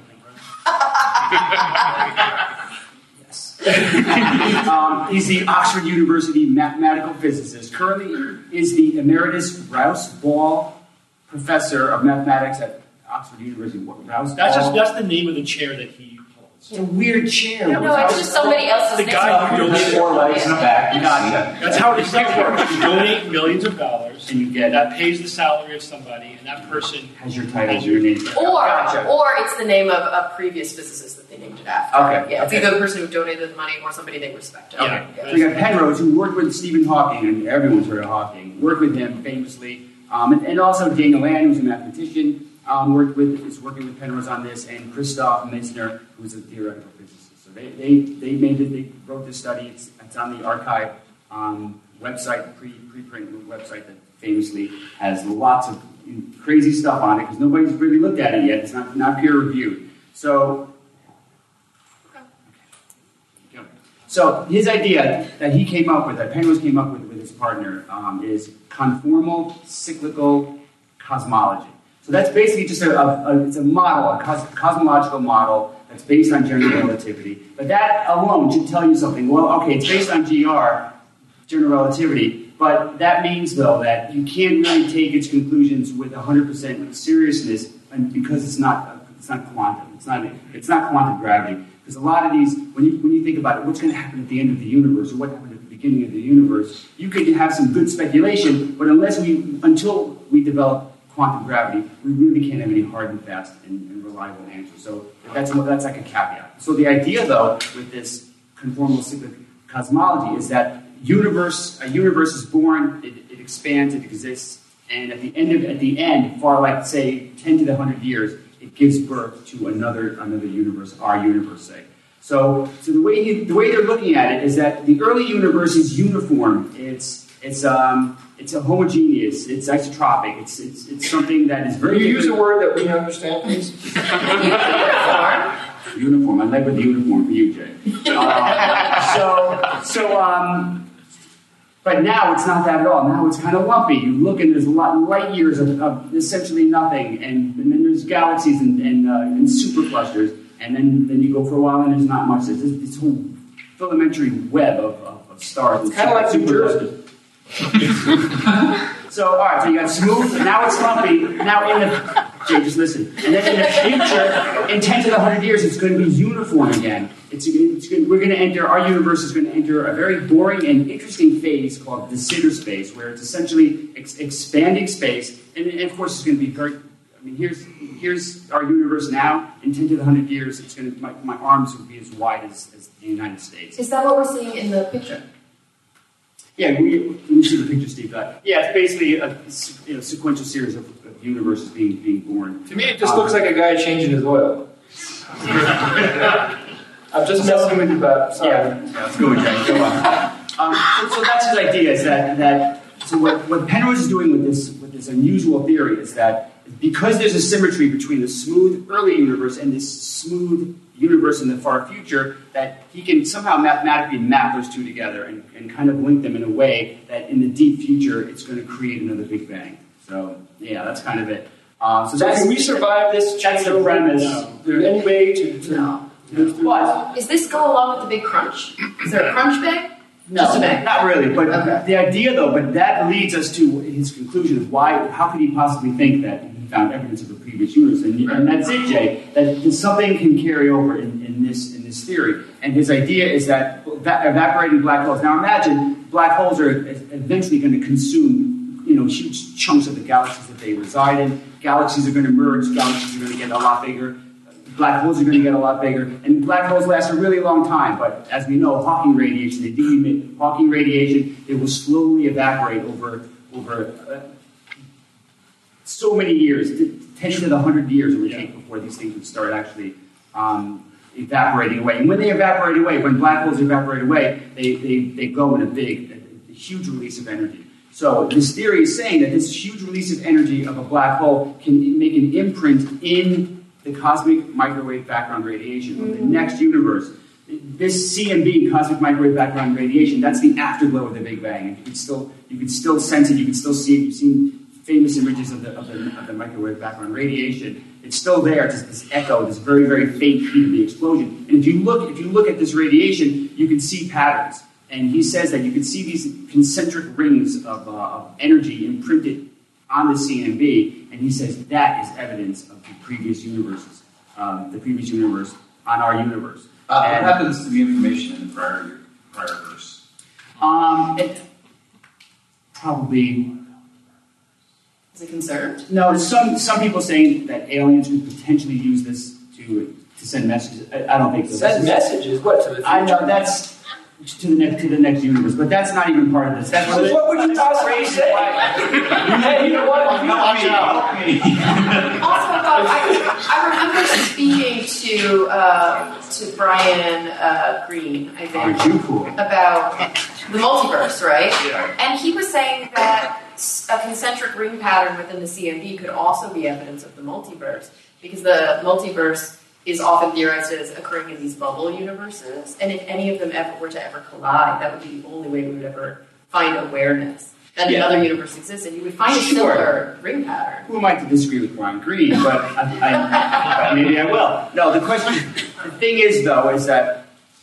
Yes. He's the Oxford University mathematical physicist. Currently is the emeritus Rouse Ball Professor of Mathematics at Oxford University. That's the name of the chair that he holds. It's a weird chair. No, it's just somebody else's The guy who donated 4 legs and a back. Gotcha. That's how this stuff works. You donate millions of dollars, and you get that pays the salary of somebody, and that person has your title, your name. Or it's the name of a previous physicist that they named it after. Okay. Yeah, it's either the person who donated the money or somebody they respected. Okay. Yeah. So you got Penrose, who worked with Stephen Hawking, and everyone's heard of Hawking. Worked with him famously, and also Daniel Land, who's a mathematician, is working with Penrose on this, and Christoph Meissner, who's a theoretical physicist. So they wrote this study. It's on the archive website, preprint website that famously has lots of crazy stuff on it because nobody's really looked at it yet. It's not peer reviewed. So his idea that he came up with, that Penrose came up with his partner, is conformal cyclical cosmology. So that's basically just it's a model, a cosmological model that's based on general relativity. But that alone should tell you something. Well, okay, it's based on general relativity, but that means, though, that you can't really take its conclusions with 100% seriousness, and because it's not quantum. It's not quantum gravity. Because a lot of these, when you think about it, what's going to happen at the end of the universe, or what happened at the beginning of the universe, you could have some good speculation, but until we develop quantum gravity, we really can't have any hard and fast and reliable answers. So that's like a caveat. So the idea, though, with this conformal cyclic cosmology is that a universe is born, it expands, it exists, and at the end, for like say 10 to the 100 years, it gives birth to another universe, our universe, say. So the way they're looking at it is that the early universe is uniform. It's a homogeneous. It's isotropic. It's something that is very. Can you use a word that we understand, please? Uniform. I led with the uniform for you, Jay. But now it's not that at all. Now it's kind of lumpy. You look and there's light years of essentially nothing, and then there's galaxies and superclusters, and then you go for a while and there's not much. There's this whole filamentary web of stars. It's kind of like New Jersey. So, all right, so you got smooth, now it's lumpy. Now Jay, just listen. And then in the future, in 10 to the 100 years, it's going to be uniform again. We're going to enter, our universe is going to enter a very boring and interesting phase called de Sitter space, where it's essentially expanding space. And of course, it's going to be very, I mean, here's our universe now. In 10 to the 100 years, it's going to, my arms will be as wide as the United States. Is that what we're seeing in the picture? Yeah, we see the picture, Steve. Yeah, it's basically a sequential series of universes being born. To me, it just looks like a guy changing his oil. I'm just messing with you, Bob. Sorry. Yeah, let's go with Jay. Go on. So that's his idea. Is that so? What Penrose is doing with this unusual theory is that because there's a symmetry between the smooth early universe and this smooth universe in the far future, that he can somehow mathematically map those two together and kind of link them in a way that in the deep future it's going to create another Big Bang. So yeah, that's kind of it. So can we survive this? That's the premise. Is there any way to No. What? Is this go along with the big crunch? Is there a crunch bag? No, Just a bag. not really. But Okay. the idea, though, but that leads us to his conclusion of how could he possibly think that he found evidence of a previous universe? And that's it, Jay. That something can carry over in this theory. And his idea is that evaporating black holes. Now imagine black holes are eventually going to consume, huge chunks of the galaxies that they reside in. Galaxies are going to merge. Galaxies are going to get a lot bigger. Black holes are going to get a lot bigger, and black holes last a really long time. But as we know, Hawking radiation, they do emit Hawking radiation. It will slowly evaporate over so many years, 10 to the 100 years it would take before these things would start actually evaporating away. And when they evaporate away, when black holes evaporate away, they go in a huge release of energy. So this theory is saying that this huge release of energy of a black hole can make an imprint in the cosmic microwave background radiation of the next universe. This CMB, cosmic microwave background radiation, that's the afterglow of the Big Bang. And you can still sense it, you can still see it. You've seen famous images of the microwave background radiation. It's still there. It's this echo, this very, very faint heat of the explosion. And if you look at this radiation, you can see patterns. And he says that you can see these concentric rings of energy imprinted on the CMB. And he says that is evidence of the previous universes, the previous universe on our universe. What happens to the information in the prior verse? It probably. Is it concerned? No, some people saying that aliens could potentially use this to send messages. I don't think so. Send messages? What, to the future? I know, that's to the next universe, but that's not even part of this. That's what would you possibly say? Hey, you know what? Also, I remember speaking to Brian Greene, I think, about the multiverse, right? Yeah. And he was saying that a concentric ring pattern within the CMB could also be evidence of the multiverse, because the multiverse is often theorized as occurring in these bubble universes, and if any of them were to ever collide, that would be the only way we would ever find awareness that another universe exists, and you would find a similar ring pattern. Who am I to disagree with Brian Greene? But I maybe I will. No, the thing is, though, is that.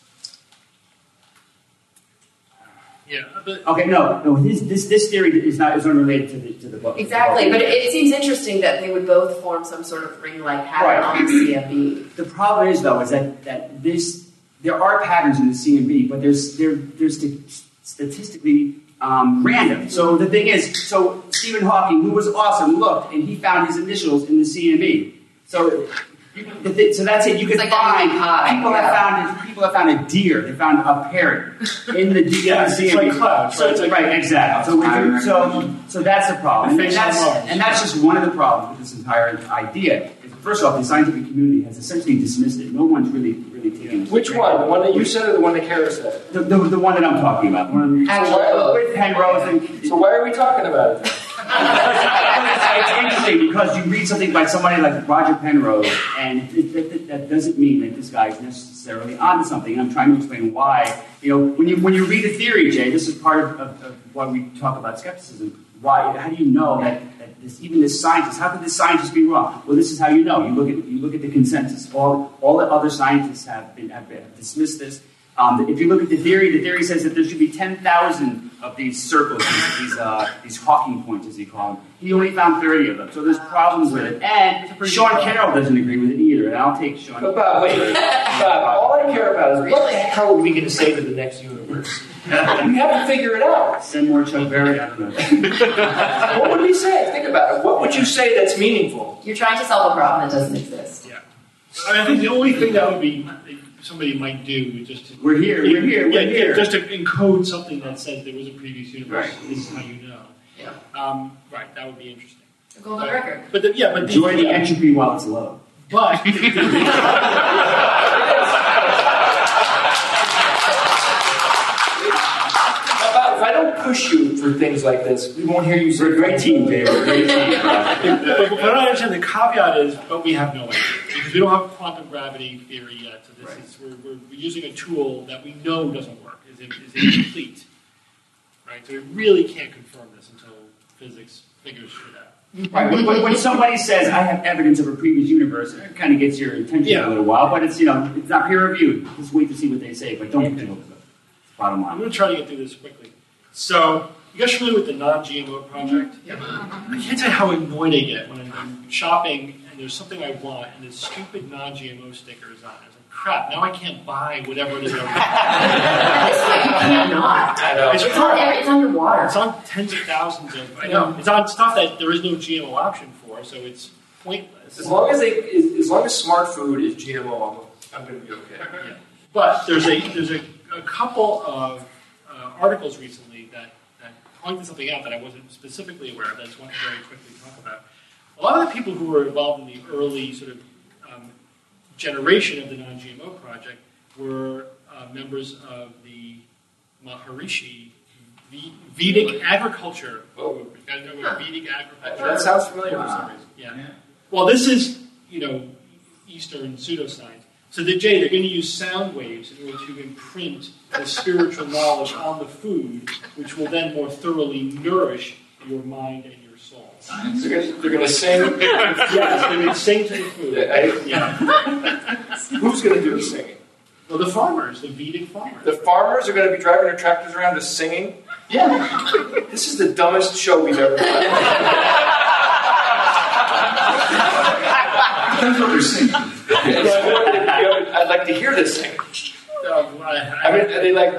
Yeah. But okay. No. This theory is unrelated to the book. Exactly, but it seems interesting that they would both form some sort of ring-like pattern on the CMB. The problem is, though, is that there are patterns in the CMB, but they're statistically random. So the thing is, Stephen Hawking, who was awesome, looked and he found his initials in the CMB. So that's it. You can find people have found a deer. They found a parrot in the CMB. It's like clouds, right? Right, exactly. So that's a problem, and that's just one of the problems with this entire idea. First off, the scientific community has essentially dismissed it. No one's really taken it. Which one? The one that you said or the one that Kara said? The one that I'm talking about. With Penrose. So why are we talking about it then? It's interesting because you read something by somebody like Roger Penrose, and that doesn't mean that this guy is necessarily onto something. I'm trying to explain why. When you read a theory, Jay, this is part of why we talk about skepticism. Why? How do you know that even this scientist? How could this scientist be wrong? Well, this is how you know. You look at the consensus. All the other scientists have dismissed this. If you look at the theory says that there should be 10,000 of these circles, these Hawking points, as he called them. He only found 30 of them, so there's problems with it. And Sean Carroll doesn't agree with it either, and I'll take Sean. But Bob, wait. Bob, all I care about is what the hell are we going to say to the next universe? We have to figure it out. Send more Chuck Berry. I don't know. What would we say? Think about it. What would you say that's meaningful? You're trying to solve a problem that doesn't exist. Yeah. I mean, I think the only thing that would be somebody might do is just to... We're here. Just to encode something that says there was a previous universe. Right. This is how you know. Yeah. Right, that would be interesting. A golden record. But enjoy the entropy while it's low. But... If I don't push you for things like this, we won't hear you say, we're a great team, Dave. We're a great team. But I understand the caveat is, but we have no idea. Because we don't have quantum gravity theory yet. So this is, we're using a tool that we know doesn't work, is incomplete. Right? So we really can't confirm this until physics figures it out. Right. When somebody says, I have evidence of a previous universe, it kind of gets your attention for a little while, but it's it's not peer reviewed. Just wait to see what they say, but don't kill it. Bottom line. I'm going to try to get through this quickly. So, you guys familiar with the non-GMO project? Yeah. I can't tell you how annoyed I get when I'm shopping and there's something I want and this stupid non-GMO sticker is on it. It's like, crap, now I can't buy whatever it is I want. You cannot. I know. It's underwater. It's on tens of thousands of... I know. It's on stuff that there is no GMO option for, so it's pointless. As long as smart food is GMO, I'm going to be okay. Yeah. But there's a couple of articles recently that pointed something out that I wasn't specifically aware of. I just want to very quickly talk about. A lot of the people who were involved in the early sort of generation of the non-GMO project were members of the Maharishi Vedic agriculture. You guys know what Vedic agriculture? That sounds familiar for some reason. Yeah. Well, this is Eastern pseudoscience. So they're going to use sound waves in order to imprint the spiritual knowledge on the food, which will then more thoroughly nourish your mind and your soul. They're going to sing? Yes, they're going to sing to the food. Who's going to do the singing? Well, the farmers, the Vedic farmers. The farmers are going to be driving their tractors around just singing? Yeah. This is the dumbest show we've ever done. Depends what they're singing. I'd like to hear this sing. I mean, are they like...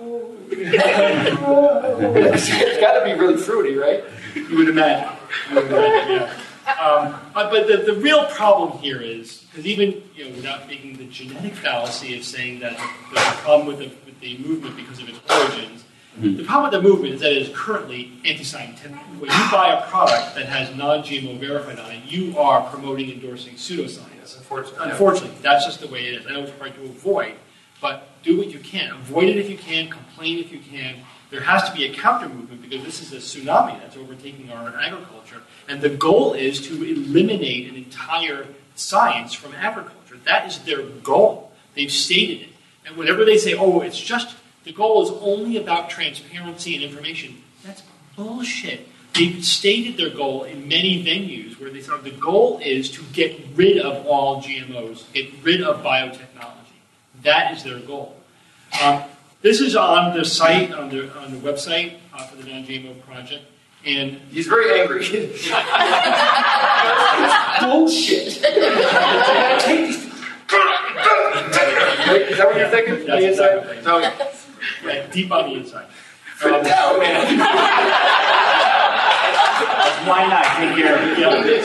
It's got to be really fruity, right? You would imagine. Yeah. But the real problem here is, because even without making the genetic fallacy of saying that there's a problem with the movement because of its origins, the problem with the movement is that it is currently anti-scientific. When you buy a product that has non-GMO verified on it, you are promoting, endorsing pseudoscience. Unfortunately, that's just the way it is. I know it's hard to avoid, but do what you can. Avoid it if you can, complain if you can. There has to be a counter movement because this is a tsunami that's overtaking our agriculture. And the goal is to eliminate an entire science from agriculture. That is their goal. They've stated it. And whenever they say, it's just, the goal is only about transparency and information, that's bullshit. They've stated their goal in many venues where they say the goal is to get rid of all GMOs, get rid of biotechnology. That is their goal. This is on the site, on the website for the non-GMO project, and he's very angry. It's bullshit. Is that what you're thinking? That's exactly what I'm thinking. Yeah, deep on the inside. Put it down, man. Why not? Take care of it.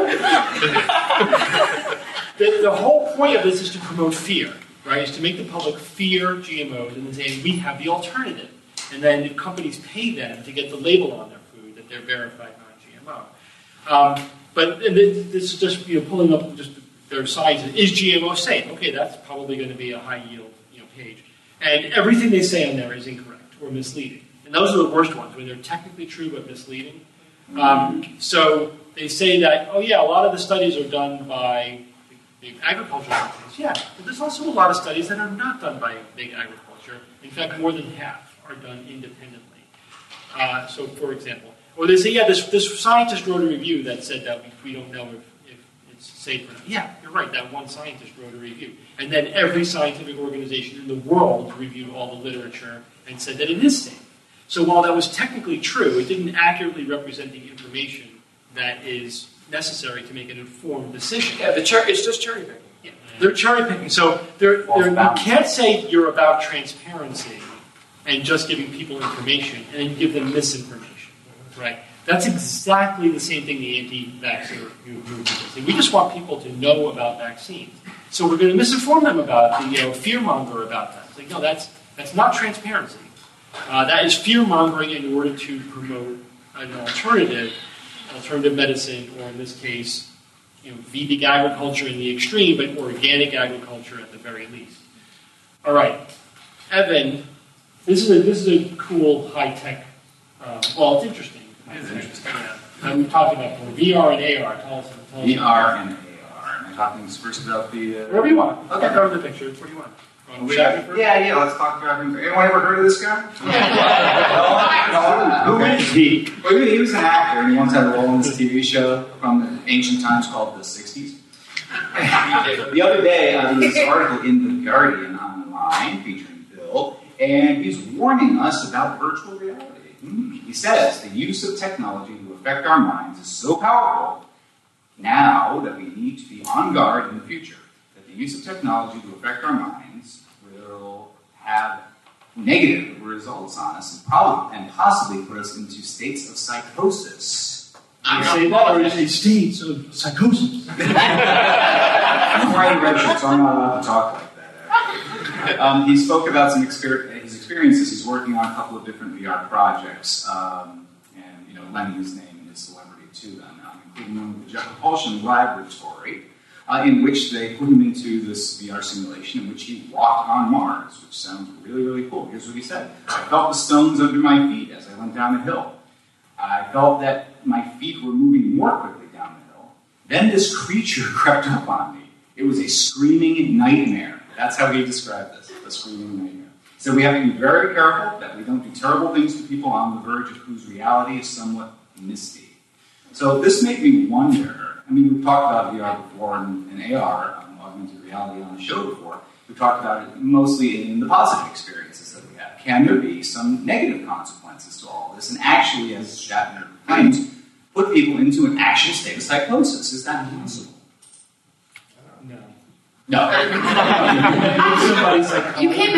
So, the whole point of this is to promote fear. Right, is to make the public fear GMOs and then say, we have the alternative. And then if companies pay them to get the label on their food that they're verified non-GMO. But this is just pulling up just their size. Is GMO safe? Okay, that's probably going to be a high yield page. And everything they say on there is incorrect or misleading. And those are the worst ones, when they're technically true but misleading. So they say that, a lot of the studies are done by big agricultural companies. Yeah, but there's also a lot of studies that are not done by big agriculture. In fact, more than half are done independently. So, for example, or they say, this scientist wrote a review that said that we don't know if it's safe or not. Yeah, you're right, that one scientist wrote a review. And then every scientific organization in the world reviewed all the literature and said that it is safe. So while that was technically true, it didn't accurately represent the information that is necessary to make an informed decision. Yeah, it's just cherry picking. Yeah. They're cherry picking. So you can't say you're about transparency and just giving people information and then give them misinformation, right? That's exactly the same thing the anti-vaxxer movement does. We just want people to know about vaccines. So we're going to misinform them about it, fear-monger about that. It's like, no, that's not transparency. That is fear-mongering in order to promote an alternative medicine, or in this case, Vedic agriculture in the extreme, but organic agriculture at the very least. All right, Evan, this is a cool high-tech. It's interesting. It's interesting. I'm talking about VR and AR. Tell us. VR and AR. Am I talking first about the... Whatever you want. Okay, cover the picture. What do you want? Yeah, let's talk about him. Anyone ever heard of this guy? Who is he? Well, he was an actor, and he once had a role in this TV show from ancient times called the 60s. The other day, there was this article in The Guardian online featuring Bill, and he's warning us about virtual reality. He says the use of technology to affect our minds is so powerful now that we need to be on guard in the future. That the use of technology to affect our minds will have negative results on us and possibly put us into states of psychosis. I say that, or is it states of psychosis? I'm wearing red shirts, so I'm not allowed to talk like that, actually. He spoke about his experiences. He's working on a couple of different VR projects, and lending his name and his celebrity to them, including one with the Jet Propulsion Laboratory, in which they put him into this VR simulation in which he walked on Mars, which sounds really, really cool. Here's what he said. I felt the stones under my feet as I went down the hill. I felt that my feet were moving more quickly down the hill. Then this creature crept up on me. It was a screaming nightmare. That's how he described this, a screaming nightmare. So we have to be very careful that we don't do terrible things to people on the verge of whose reality is somewhat misty. So this made me wonder, we've talked about VR before and AR, augmented reality, on the show before. We've talked about it mostly in the positive experiences that we have. Can there be some negative consequences to all this? And actually, as Shatner claims, put people into an actual state of psychosis. Is that possible? No. You can't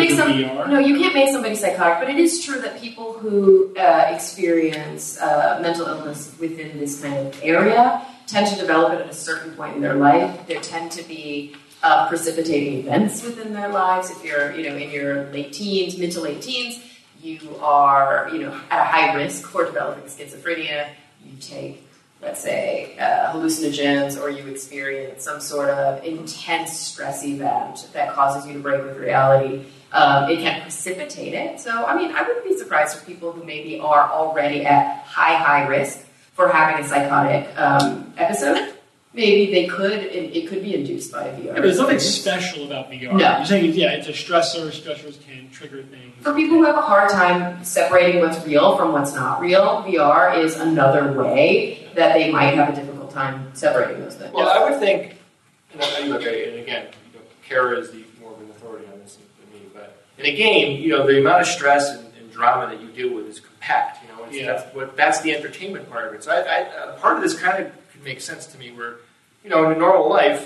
make somebody psychotic, but it is true that people who experience mental illness within this kind of area tend to develop it at a certain point in their life. There tend to be precipitating events within their lives. If you're, in your late teens, mid to late teens, you are, at a high risk for developing schizophrenia. You take, let's say, hallucinogens, or you experience some sort of intense stress event that causes you to break with reality. It can precipitate it. So, I wouldn't be surprised if people who maybe are already at high risk for having a psychotic episode, maybe it could be induced by a VR. Yeah, but there's nothing special about VR. No. You're saying, it's a stressor. Stressors can trigger things. For people who have a hard time separating what's real from what's not real, VR is another way that they might have a difficult time separating those things. Well, I would think, and again, Kara is more of an authority on this than me, but in a game, the amount of stress and drama that you deal with is compact. That's the entertainment part of it. So part of this kind of could make sense to me, where in a normal life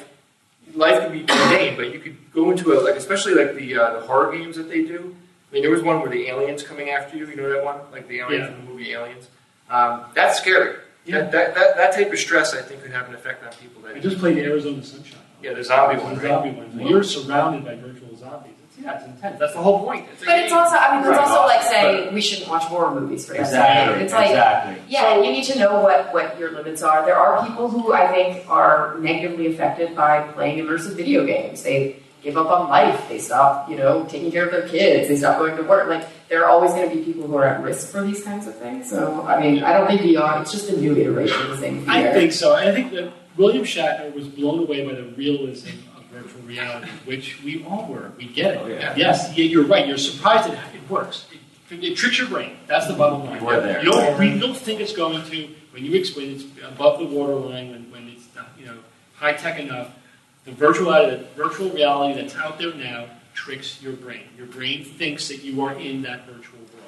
can be mundane, but you could go into especially the horror games that they do. There was one where the aliens coming after you. You know that one, like the aliens from the movie Aliens. That's scary. Yeah. That type of stress, I think, could have an effect on people. I just played Arizona Sunshine. Yeah, the zombie one. You're surrounded by virtual zombies. It's intense. That's the whole point. It's also, that's also like saying we shouldn't watch horror movies, for example. It's like, you need to know what your limits are. There are people who I think are negatively affected by playing immersive video games. They give up on life. They stop, taking care of their kids. They stop going to work. There are always going to be people who are at risk for these kinds of things. So, I don't think VR, it's just a new iteration of the same fear. I think so. I think that William Shatner was blown away by the realism of virtual reality, which we all were. We get it. Oh, yeah. Yes, you're right. You're surprised at how it works. It tricks your brain. That's the bottom line. We're there. You don't think it's going to, when it's above the waterline, when it's high-tech enough. The virtual reality that's out there now tricks your brain. Your brain thinks that you are in that virtual world.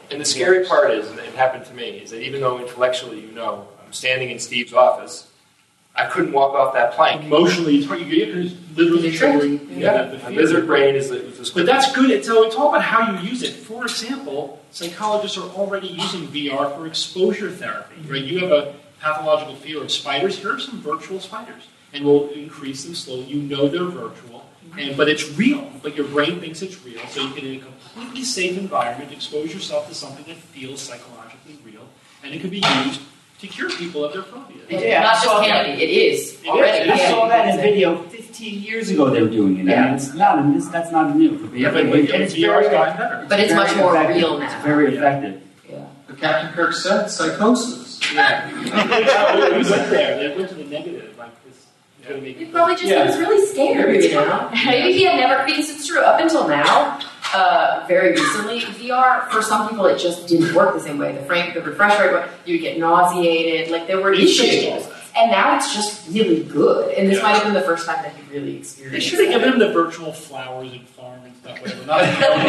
And the scary part is, and it happened to me, is that even though intellectually I'm standing in Steve's office, I couldn't walk off that plank. Emotionally, it's hard. You're literally triggering the fear. Lizard brain is but that's good. So it's all about how you use it. For example, psychologists are already using VR for exposure therapy. Right? You have a pathological fear of spiders. Here are some virtual spiders, and we'll increase them slowly. You know they're virtual, but it's real. But your brain thinks it's real, so you can, in a completely safe environment, expose yourself to something that feels psychologically real, and it can be used to cure people of their phobia. Not just candy, it is already. I saw that in a video 15 years ago. They were doing it. Yeah. And it's not. That's not new. But it's VR's gotten better. But it's much more real now. It's very effective. But Captain Kirk said psychosis. Yeah. They went there. They went to the negative. Like this. He probably just was really scared. Maybe he had never, because it's true. Up until now, very recently, VR for some people it just didn't work the same way. The refresh rate, you get nauseated. Like there were issues. And now it's just really good. And this might have been the first time that he really experienced it. They should have given him the virtual flowers and farm and stuff, whatever. Not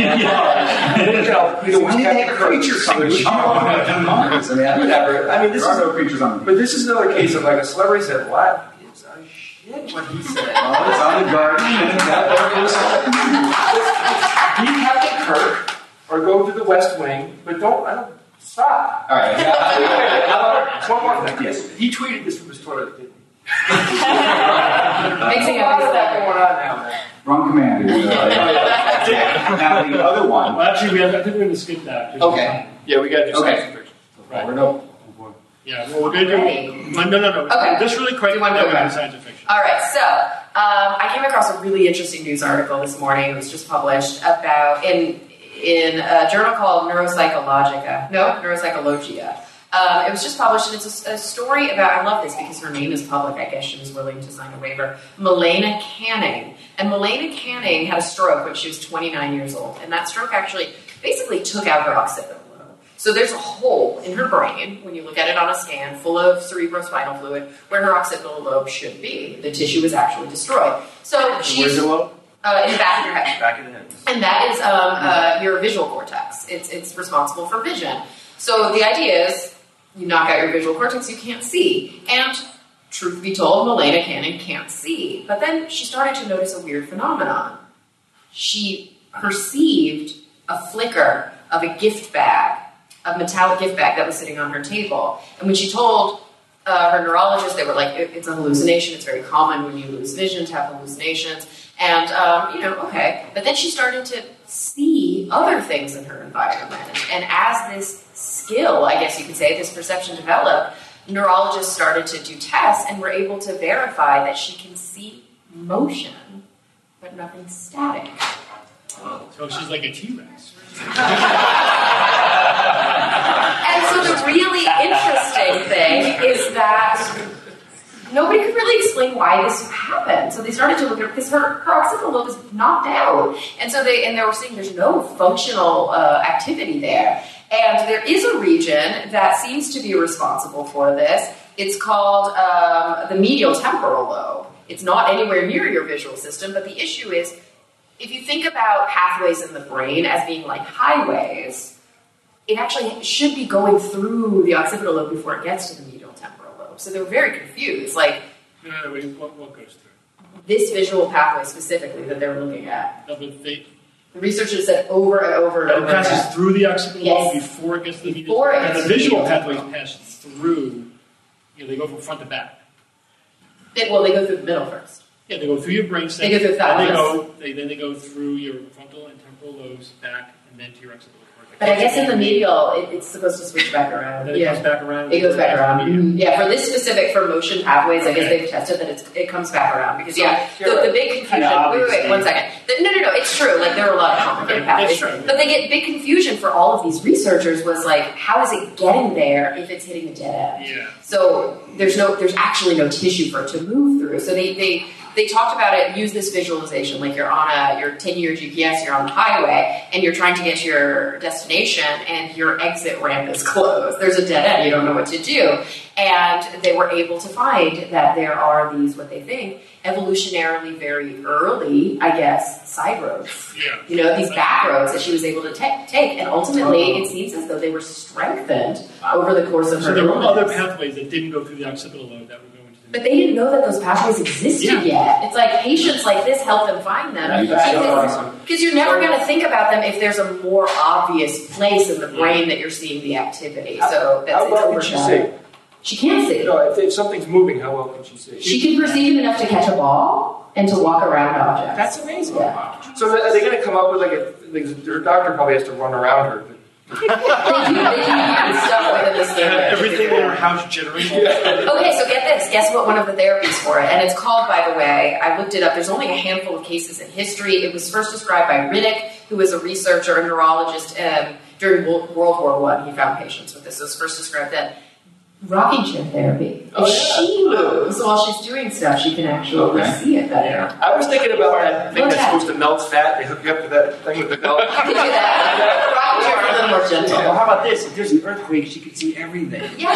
when did they have creatures on the show? Whatever. I mean, there are no creatures on the But this is another case of like a celebrity said, what gives a shit what he said? Oh, it's on the garden. Be Captain Kirk or go to the West Wing, but don't stop. All right. One more thing. Yes. He tweeted this from his Twitter, didn't he? Mixing up that going on now. Wrong command. Now the other one. Well, actually, I think we're going to skip that. Okay. Yeah, we got to do science fiction. Right. Yeah, well, we're going to do... No. Okay. Just really quick. You want to go back? Science fiction. All right, so I came across a really interesting news article this morning. It was just published about in a journal called Neuropsychologia. It was just published, and it's a story about, I love this because her name is public, I guess she was willing to sign a waiver, Milena Canning. And Milena Canning had a stroke when she was 29 years old, and that stroke actually basically took out her occipital lobe. So there's a hole in her brain, when you look at it on a scan, full of cerebrospinal fluid, where her occipital lobe should be. The tissue was actually destroyed. So she's... Where's the lobe? In the back of your head. Back of the head. And that is your visual cortex. It's responsible for vision. So the idea is, you knock out your visual cortex, you can't see. And truth be told, Milena Canning can't see. But then she started to notice a weird phenomenon. She perceived a flicker of a gift bag, a metallic gift bag that was sitting on her table. And when she told her neurologist, they were like, it's a hallucination. It's very common when you lose vision to have hallucinations. And, okay. But then she started to see other things in her environment. And as this skill, I guess you could say, this perception developed, neurologists started to do tests and were able to verify that she can see motion, but nothing static. So she's like a T-Rex. And so the really interesting thing is that nobody could really explain why this happened. So they started to look at her because her occipital lobe was knocked out. And so they were saying there's no functional activity there. And there is a region that seems to be responsible for this. It's called the medial temporal lobe. It's not anywhere near your visual system, but the issue is, if you think about pathways in the brain as being like highways, it actually should be going through the occipital lobe before it gets to the medial temporal lobe. So they were very confused. Like, what goes through? This visual pathway specifically that they were looking at. No, but the researchers said over and over and over. It passes through the occipital lobe Yes. before it gets to the medial. Before it And gets the to the visual medial pathways pass through. They go from front to back. They go through the middle first. Yeah, they go through your brainstem. They go through the thalamus. Then they go through your frontal and temporal lobes back, and then to your occipital cortex. But I guess in the medial, it's supposed to switch back around. Then it comes back around. It goes back around. Mm-hmm. Yeah, for this specific, for motion pathways, I guess they've tested that it comes back around. Because, the big confusion... Wait, 1 second. No, it's true. Like, there are a lot of complicated pathways. But they get big confusion for all of these researchers was like, how is it getting there if it's hitting the dead end? Yeah. So there's actually no tissue for it to move through. So they they talked about it, use this visualization, like you're 10-year GPS, you're on the highway, and you're trying to get to your destination, and your exit ramp is closed. There's a dead end, you don't know what to do. And they were able to find that there are these, what they think, evolutionarily very early, I guess, side roads. Yeah. You know, these back roads that she was able to take. And ultimately, it seems as though they were strengthened over the course of her So there were illness. other pathways that didn't go through the occipital lobe that were going to the... But they didn't know that those pathways existed yet. It's like patients like this help them find them. Because you're never going to think about them if there's a more obvious place in the brain that you're seeing the activity. So that's How well can she see? She can't see. No, if something's moving, how well can she see? She can perceive enough to catch a ball and to walk around objects. That's amazing. Yeah. So are they going to come up with her doctor probably has to run around her. They do stuff within the standard. Everything in her house generates. Okay, so get this. Guess what one of the therapies for it? And it's called, by the way, I looked it up. There's only a handful of cases in history. It was first described by Riddick, who was a researcher, a neurologist during World War I. He found patients with this. It was first described then. Rocking chair therapy. If she moves while she's doing stuff, she can actually see it better. I was thinking about that thing that's supposed to melt fat. They hook you up to that thing with the belt. They do that. Rocking chair is a little more gentle. Well, how about this? If there's an earthquake, she can see everything. Yeah.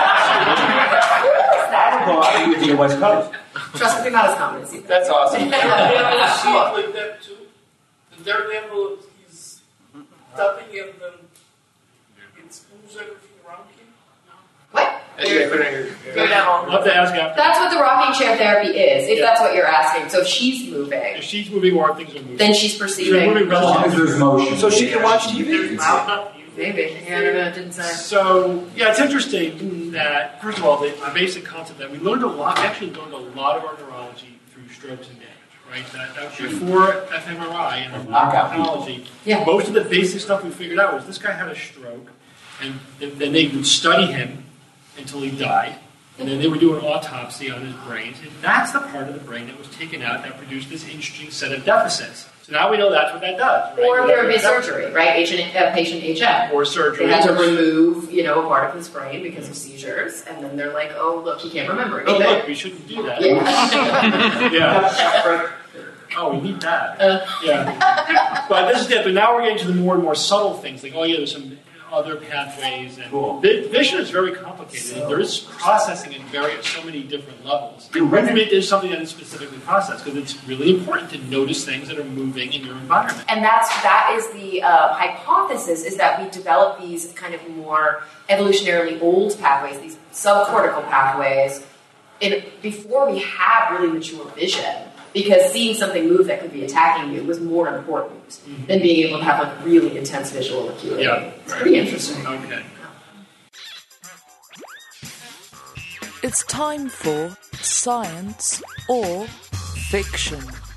I think it's the West Coast. Trust me, they're not as common as you think. That's awesome. See it like that too. The daredevil is tapping and then it moves everything around him. What? We'll have to ask after. That's what the rocking chair therapy is, if that's what you're asking. So if she's moving, If she's moving or if things are moving. then she's perceiving. She's moving relatively. There's motion. So she can watch TV. Maybe. Yeah, I don't know. It didn't say. So, yeah, it's interesting that, first of all, the basic concept that we learned a lot, we actually learned a lot of our neurology through strokes and damage, right? That was before fMRI and technology. Yeah. Most of the basic stuff we figured out was this guy had a stroke, and then they would study him until he died, and then they would do an autopsy on his brain, and that's the part of the brain that was taken out that produced this interesting set of deficits. So now we know that's what that does. Right? Or there would be surgery, right? Patient HM. Or surgery. They had to remove, a part of his brain because of seizures, and then they're like, oh, look, he can't remember Oh, anything. look, we shouldn't do that. Yeah. Yeah. Oh, we need that. Yeah. But this is it. But now we're getting to the more and more subtle things, like, there's some other pathways. And vision is very complicated. There is processing in so many different levels. It is something that is specifically processed because it's really important to notice things that are moving in your environment. And that is the hypothesis, is that we develop these kind of more evolutionarily old pathways, these subcortical pathways, before we have really mature vision. Because seeing something move that could be attacking you was more important than being able to have really intense visual acuity. Yeah, it's pretty interesting. Okay. It's time for science or fiction.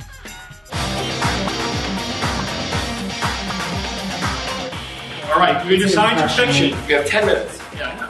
All right, we're going to do science or fiction. You have 10 minutes. Yeah, I know.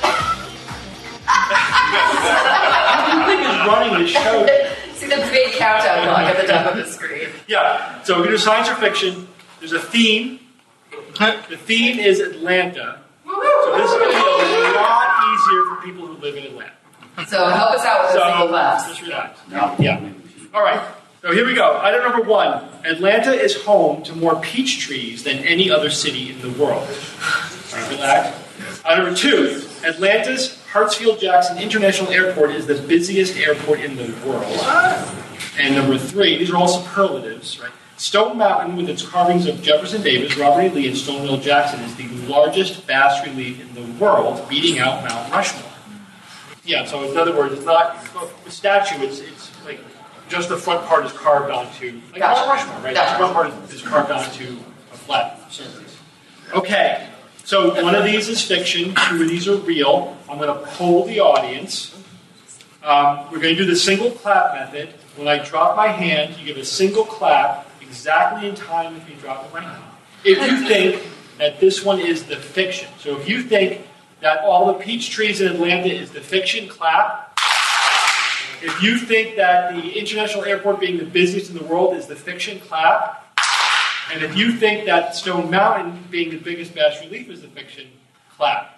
Everything is running the show. See the big countdown clock at the top of the screen. Yeah, so we're going to do science or fiction. There's a theme. The theme is Atlanta. So this is going to be a lot easier for people who live in Atlanta. So help us out with a single class. Just relax. Yeah. All right. So here we go. Item number 1. Atlanta is home to more peach trees than any other city in the world. All right, relax. Item number 2. Atlanta's Hartsfield-Jackson International Airport is the busiest airport in the world. And number 3. These are all superlatives, right? Stone Mountain, with its carvings of Jefferson Davis, Robert E. Lee, and Stonewall Jackson, is the largest bas relief in the world, beating out Mount Rushmore. Yeah, so in other words, it's not a statue, it's like just the front part is carved onto, like Mount Rushmore, right? The front part is carved onto a flat surface. Okay, so one of these is fiction, 2 of these are real. I'm going to poll the audience. We're going to do the single clap method. When I drop my hand, you give a single clap exactly in time with me dropping my hand. If you think that this one is the fiction, so if you think that all the peach trees in Atlanta is the fiction, clap. If you think that the international airport being the busiest in the world is the fiction, clap. And if you think that Stone Mountain being the biggest bas relief is the fiction, clap.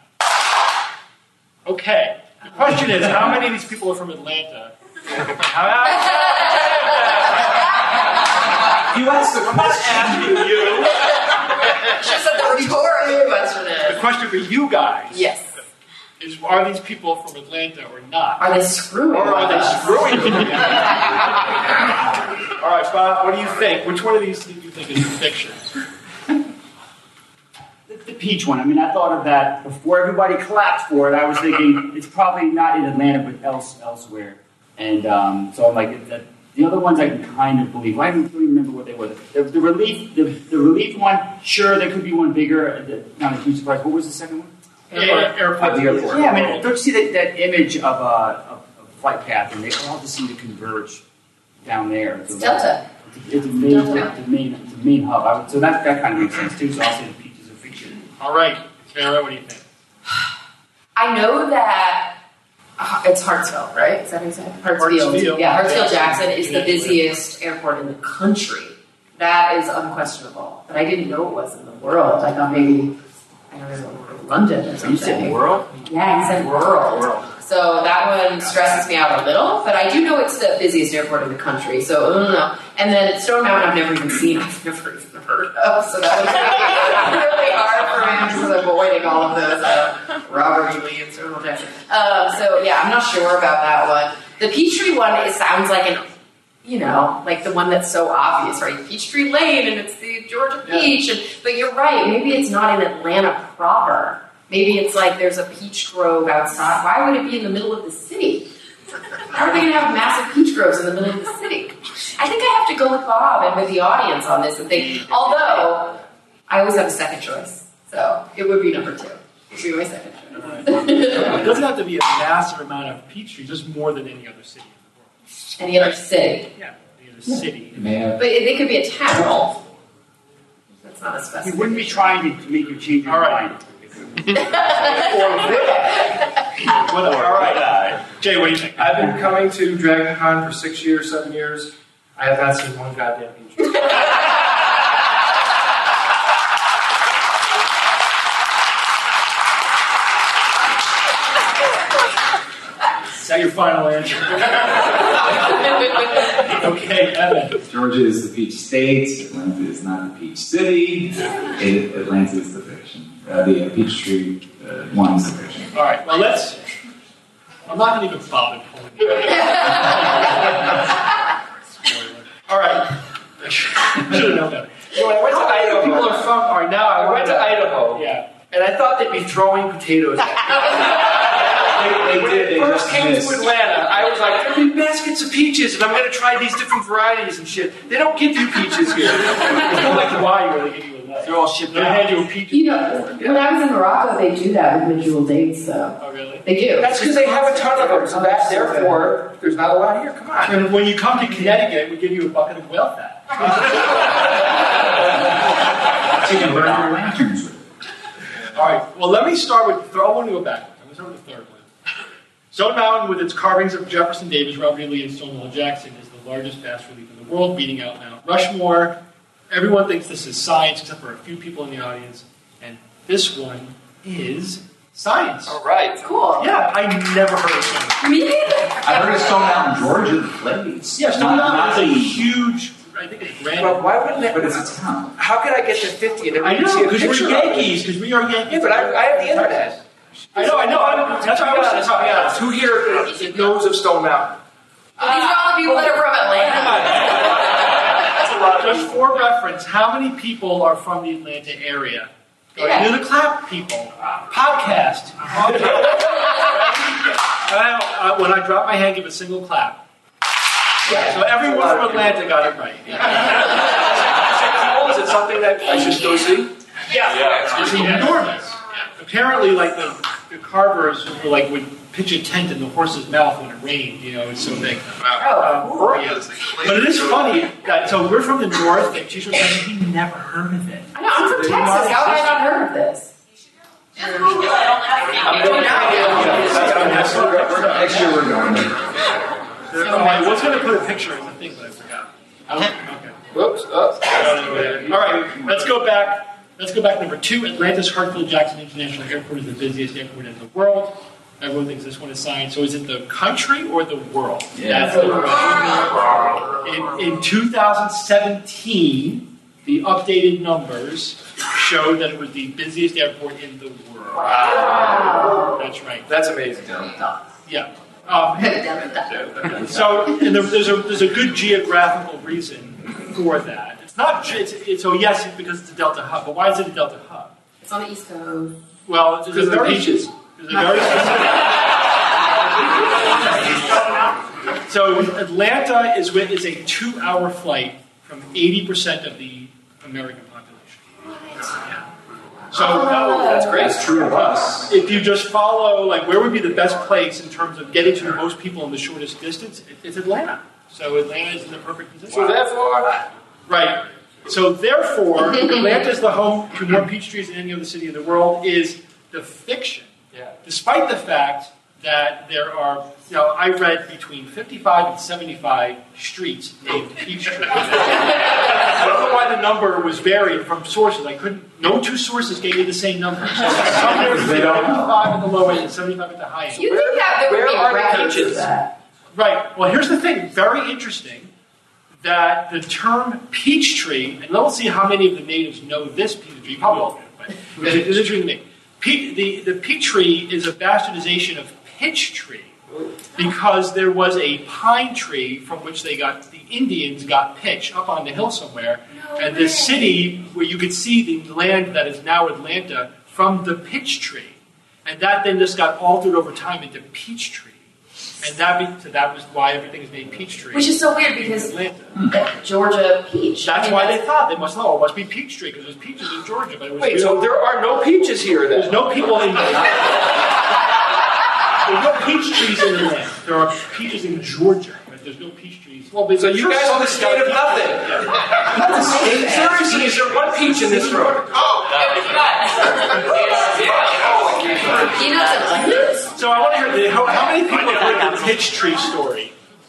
Okay. The question is, how many of these people are from Atlanta? You asked the question. You. She said the rhetorical question The is. question for you guys Yes. is: are these people from Atlanta or not? Are they screwing? Or are they us? screwing with you? All right, Bob. What do you think? Which one of these do you think is fiction? The peach one. I mean, I thought of that before everybody clapped for it. I was thinking it's probably not in Atlanta, but elsewhere. And so I'm like, the other ones I can kind of believe. I don't really remember what they were. The relief one, sure, there could be one bigger. Not a huge surprise. What was the second one? Airport. The airport. Yeah, I mean, don't you see that image of a flight path, and they all just seem to converge down there. So Delta. It's the main hub. So that kind of makes sense too. So I'll say the peaches are fiction. All right, Sarah, what do you think? I know that it's Hartsfield, right? Is that what you said? Hartsfield. Yeah, Hartsfield-Jackson is the busiest airport in the country. That is unquestionable. But I didn't know it was in the world. I thought maybe, I don't know, London or something. You said world? Yeah, he said world. So that one stresses me out a little, but I do know it's the busiest airport in the country, so I don't know. And then Stone Mountain I've never even seen, I've never even heard of, so that was really hard for me because I'm avoiding all of those, Robert E. Lee and Stonewall Jackson. So yeah, I'm not sure about that one. The Peachtree one, it sounds like like the one that's so obvious, right? Peachtree Lane, and it's the Georgia Peach, but you're right, maybe it's not in Atlanta proper. Maybe it's like there's a peach grove outside. Why would it be in the middle of the city? How are they going to have massive peach groves in the middle of the city? I think I have to go with Bob and with the audience on this and think, although I always have a second choice. So it would be number 2. It would be my second choice. It doesn't have to be a massive amount of peach trees, just more than any other city in the world. Any other city? Yeah, any other city. But they could be a town. That's not a specific. We wouldn't be trying to make you change your mind. All right. Jay, what do you think? I've been coming to Dragon Con for 6 years, 7 years. I have not seen one goddamn peach tree. Is that your final answer? Okay, Evan. Georgia is the peach state. Atlanta is not the peach city. Atlanta is the fiction. The peach tree one is the fiction. All right, well, I'm not going to even bother pulling it. All right. I should have known that. When I went to Idaho, people are from, or now I went to Idaho, and I thought they'd be throwing potatoes at me. When it first came to Atlanta, I was like, there'll be baskets of peaches, and I'm going to try these different varieties and shit. They don't give you peaches here. It's not like Hawaii where they give you a lot. They're all shipped They out. hand you a peach. When I was in Morocco, they do that with medjool dates, though. Oh, really? They do. That's because they have a ton of them, so therefore, there's not a lot here. Come on. And when you come to Connecticut, we give you a bucket of whale fat. So you can burn your lanterns with it. All right. Well, let me start with. I want to go back. I'm going to start with the third one. Stone Mountain, with its carvings of Jefferson Davis, Robert E. Lee, and Stonewall Jackson, is the largest bas relief in the world, beating out Mount Rushmore. Everyone thinks this is science, except for a few people in the audience. And this one is science. All right. Cool. Yeah, I never heard of it. Me neither. I heard of Stone Mountain, Georgia, the plays. Yeah, Stone Mountain is a huge. I think it's grand. But why wouldn't it? But it's a town. How could I get to 50 and never I even see know, a because picture we're of it? Yankees. Because we are Yankees. Yeah, but I have the internet. I know. That's why I was Let's be honest. Who here knows of Stone Mountain? These are all the people that are from Atlanta. Just for reference, how many people are from the Atlanta area? Yeah. Do the clap, people. Podcast. When I drop my hand, give a single clap. Yeah. So everyone from Atlanta got it right. Is it something that I should go see? Yeah. It's enormous. Apparently, like the carvers would pitch a tent in the horse's mouth when it rained. It's so big. But it is funny. So we're from the north, and she's from Texas. He never heard of it. I know, I'm from Texas. How have I not heard of this? Next year we're going. I was going to put a picture in the thing, but I forgot. Okay. Whoops. All right, let's go back. Let's go back. Number 2, Atlanta's Hartsfield-Jackson International Airport is the busiest airport in the world. Everyone thinks this one is science. So is it the country or the world? Yeah. That's the question. In 2017, the updated numbers showed that it was the busiest airport in the world. Wow. That's right. That's amazing. Yeah. So and there's a good geographical reason for that. It's not so yes, it's because it's a Delta hub. But why is it a Delta hub? It's on the East Coast. Well, there's a peaches. There's a very specific. So Atlanta is a 2-hour flight from 80% of the American population. Yeah. So that's great. That's true of us. If you just follow, like, where would be the best place in terms of getting to the most people in the shortest distance? It's Atlanta. So Atlanta is in the perfect position. So therefore, right. So therefore, Atlanta is the home to more peach trees than any other city in the world. Is the fiction, despite the fact that there are, I read between 55 and 75 streets named Peachtree. I don't know why the number was varied from sources. No two sources gave me the same number. So somewhere between 55 at the low end and 75 at the high end. You think that there would be records of that? Right. Well, here's the thing. Very interesting that the term peach tree, and let's see how many of the natives know this peach tree. You probably all do, but it's interesting to me. The peach tree is a bastardization of pitch tree because there was a pine tree from which the Indians got pitch up on the hill somewhere, and the city where you could see the land that is now Atlanta from the pitch tree, and that then just got altered over time into peach tree. And that was why everything is named Peachtree. Which is so weird because Georgia peach. That's why they thought it must be Peachtree because there's peaches in Georgia. But it was so there are no peaches here then? There's no people in There's no peach trees in the land. There are peaches in Georgia, but there's no peach trees. Well, so you guys are the state of nothing. Seriously, is there one peach in this room? So I want to hear how many people have heard the pitch tree story?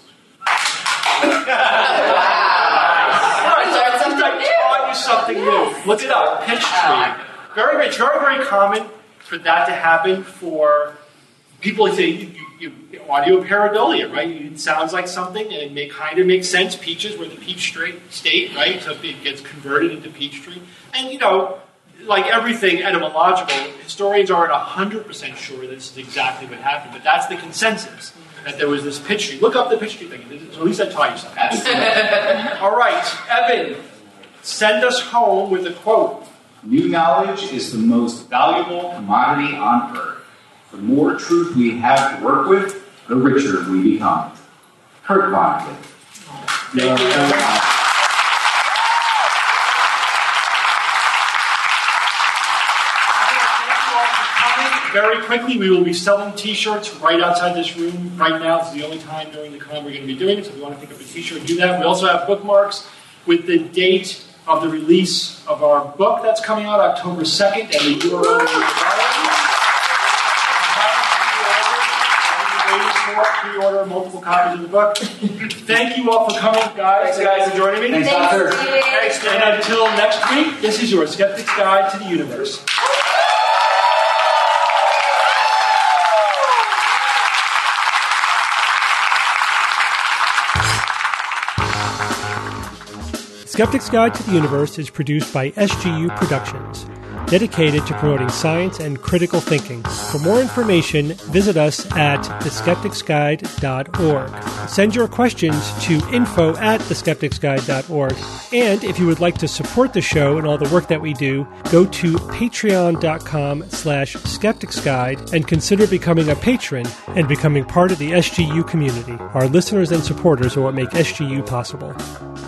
Taught you something new. Look it up. Pitch tree. It's very, very common for that to happen for people who say audio pareidolia, right? It sounds like something and it kind of makes sense. Peaches were the peach state, right? So it gets converted into peach tree. And, like everything etymological, historians aren't 100% sure this is exactly what happened, but that's the consensus, that there was this pitch tree. Look up the pitch tree thing. So at least I taught you something. All right, Evan, send us home with a quote. New knowledge is the most valuable commodity on earth. The more truth we have to work with, the richer we become. Kurt Vonnegut. Thank you. Very quickly, we will be selling T-shirts right outside this room. Right now, it's the only time during the con we're going to be doing it, so if you want to pick up a T-shirt, do that. We also have bookmarks with the date of the release of our book that's coming out October 2nd, and the URL pre-order multiple copies of the book. Thank you all for coming, guys. Thanks, guys, for joining me. Thanks, Doctor. Thanks, and until next week, this is your Skeptic's Guide to the Universe. Skeptic's Guide to the Universe is produced by SGU Productions, dedicated to promoting science and critical thinking. For more information, visit us at theskepticsguide.org. Send your questions to info@theskepticsguide.org. And if you would like to support the show and all the work that we do, go to patreon.com/skepticsguide and consider becoming a patron and becoming part of the SGU community. Our listeners and supporters are what make SGU possible.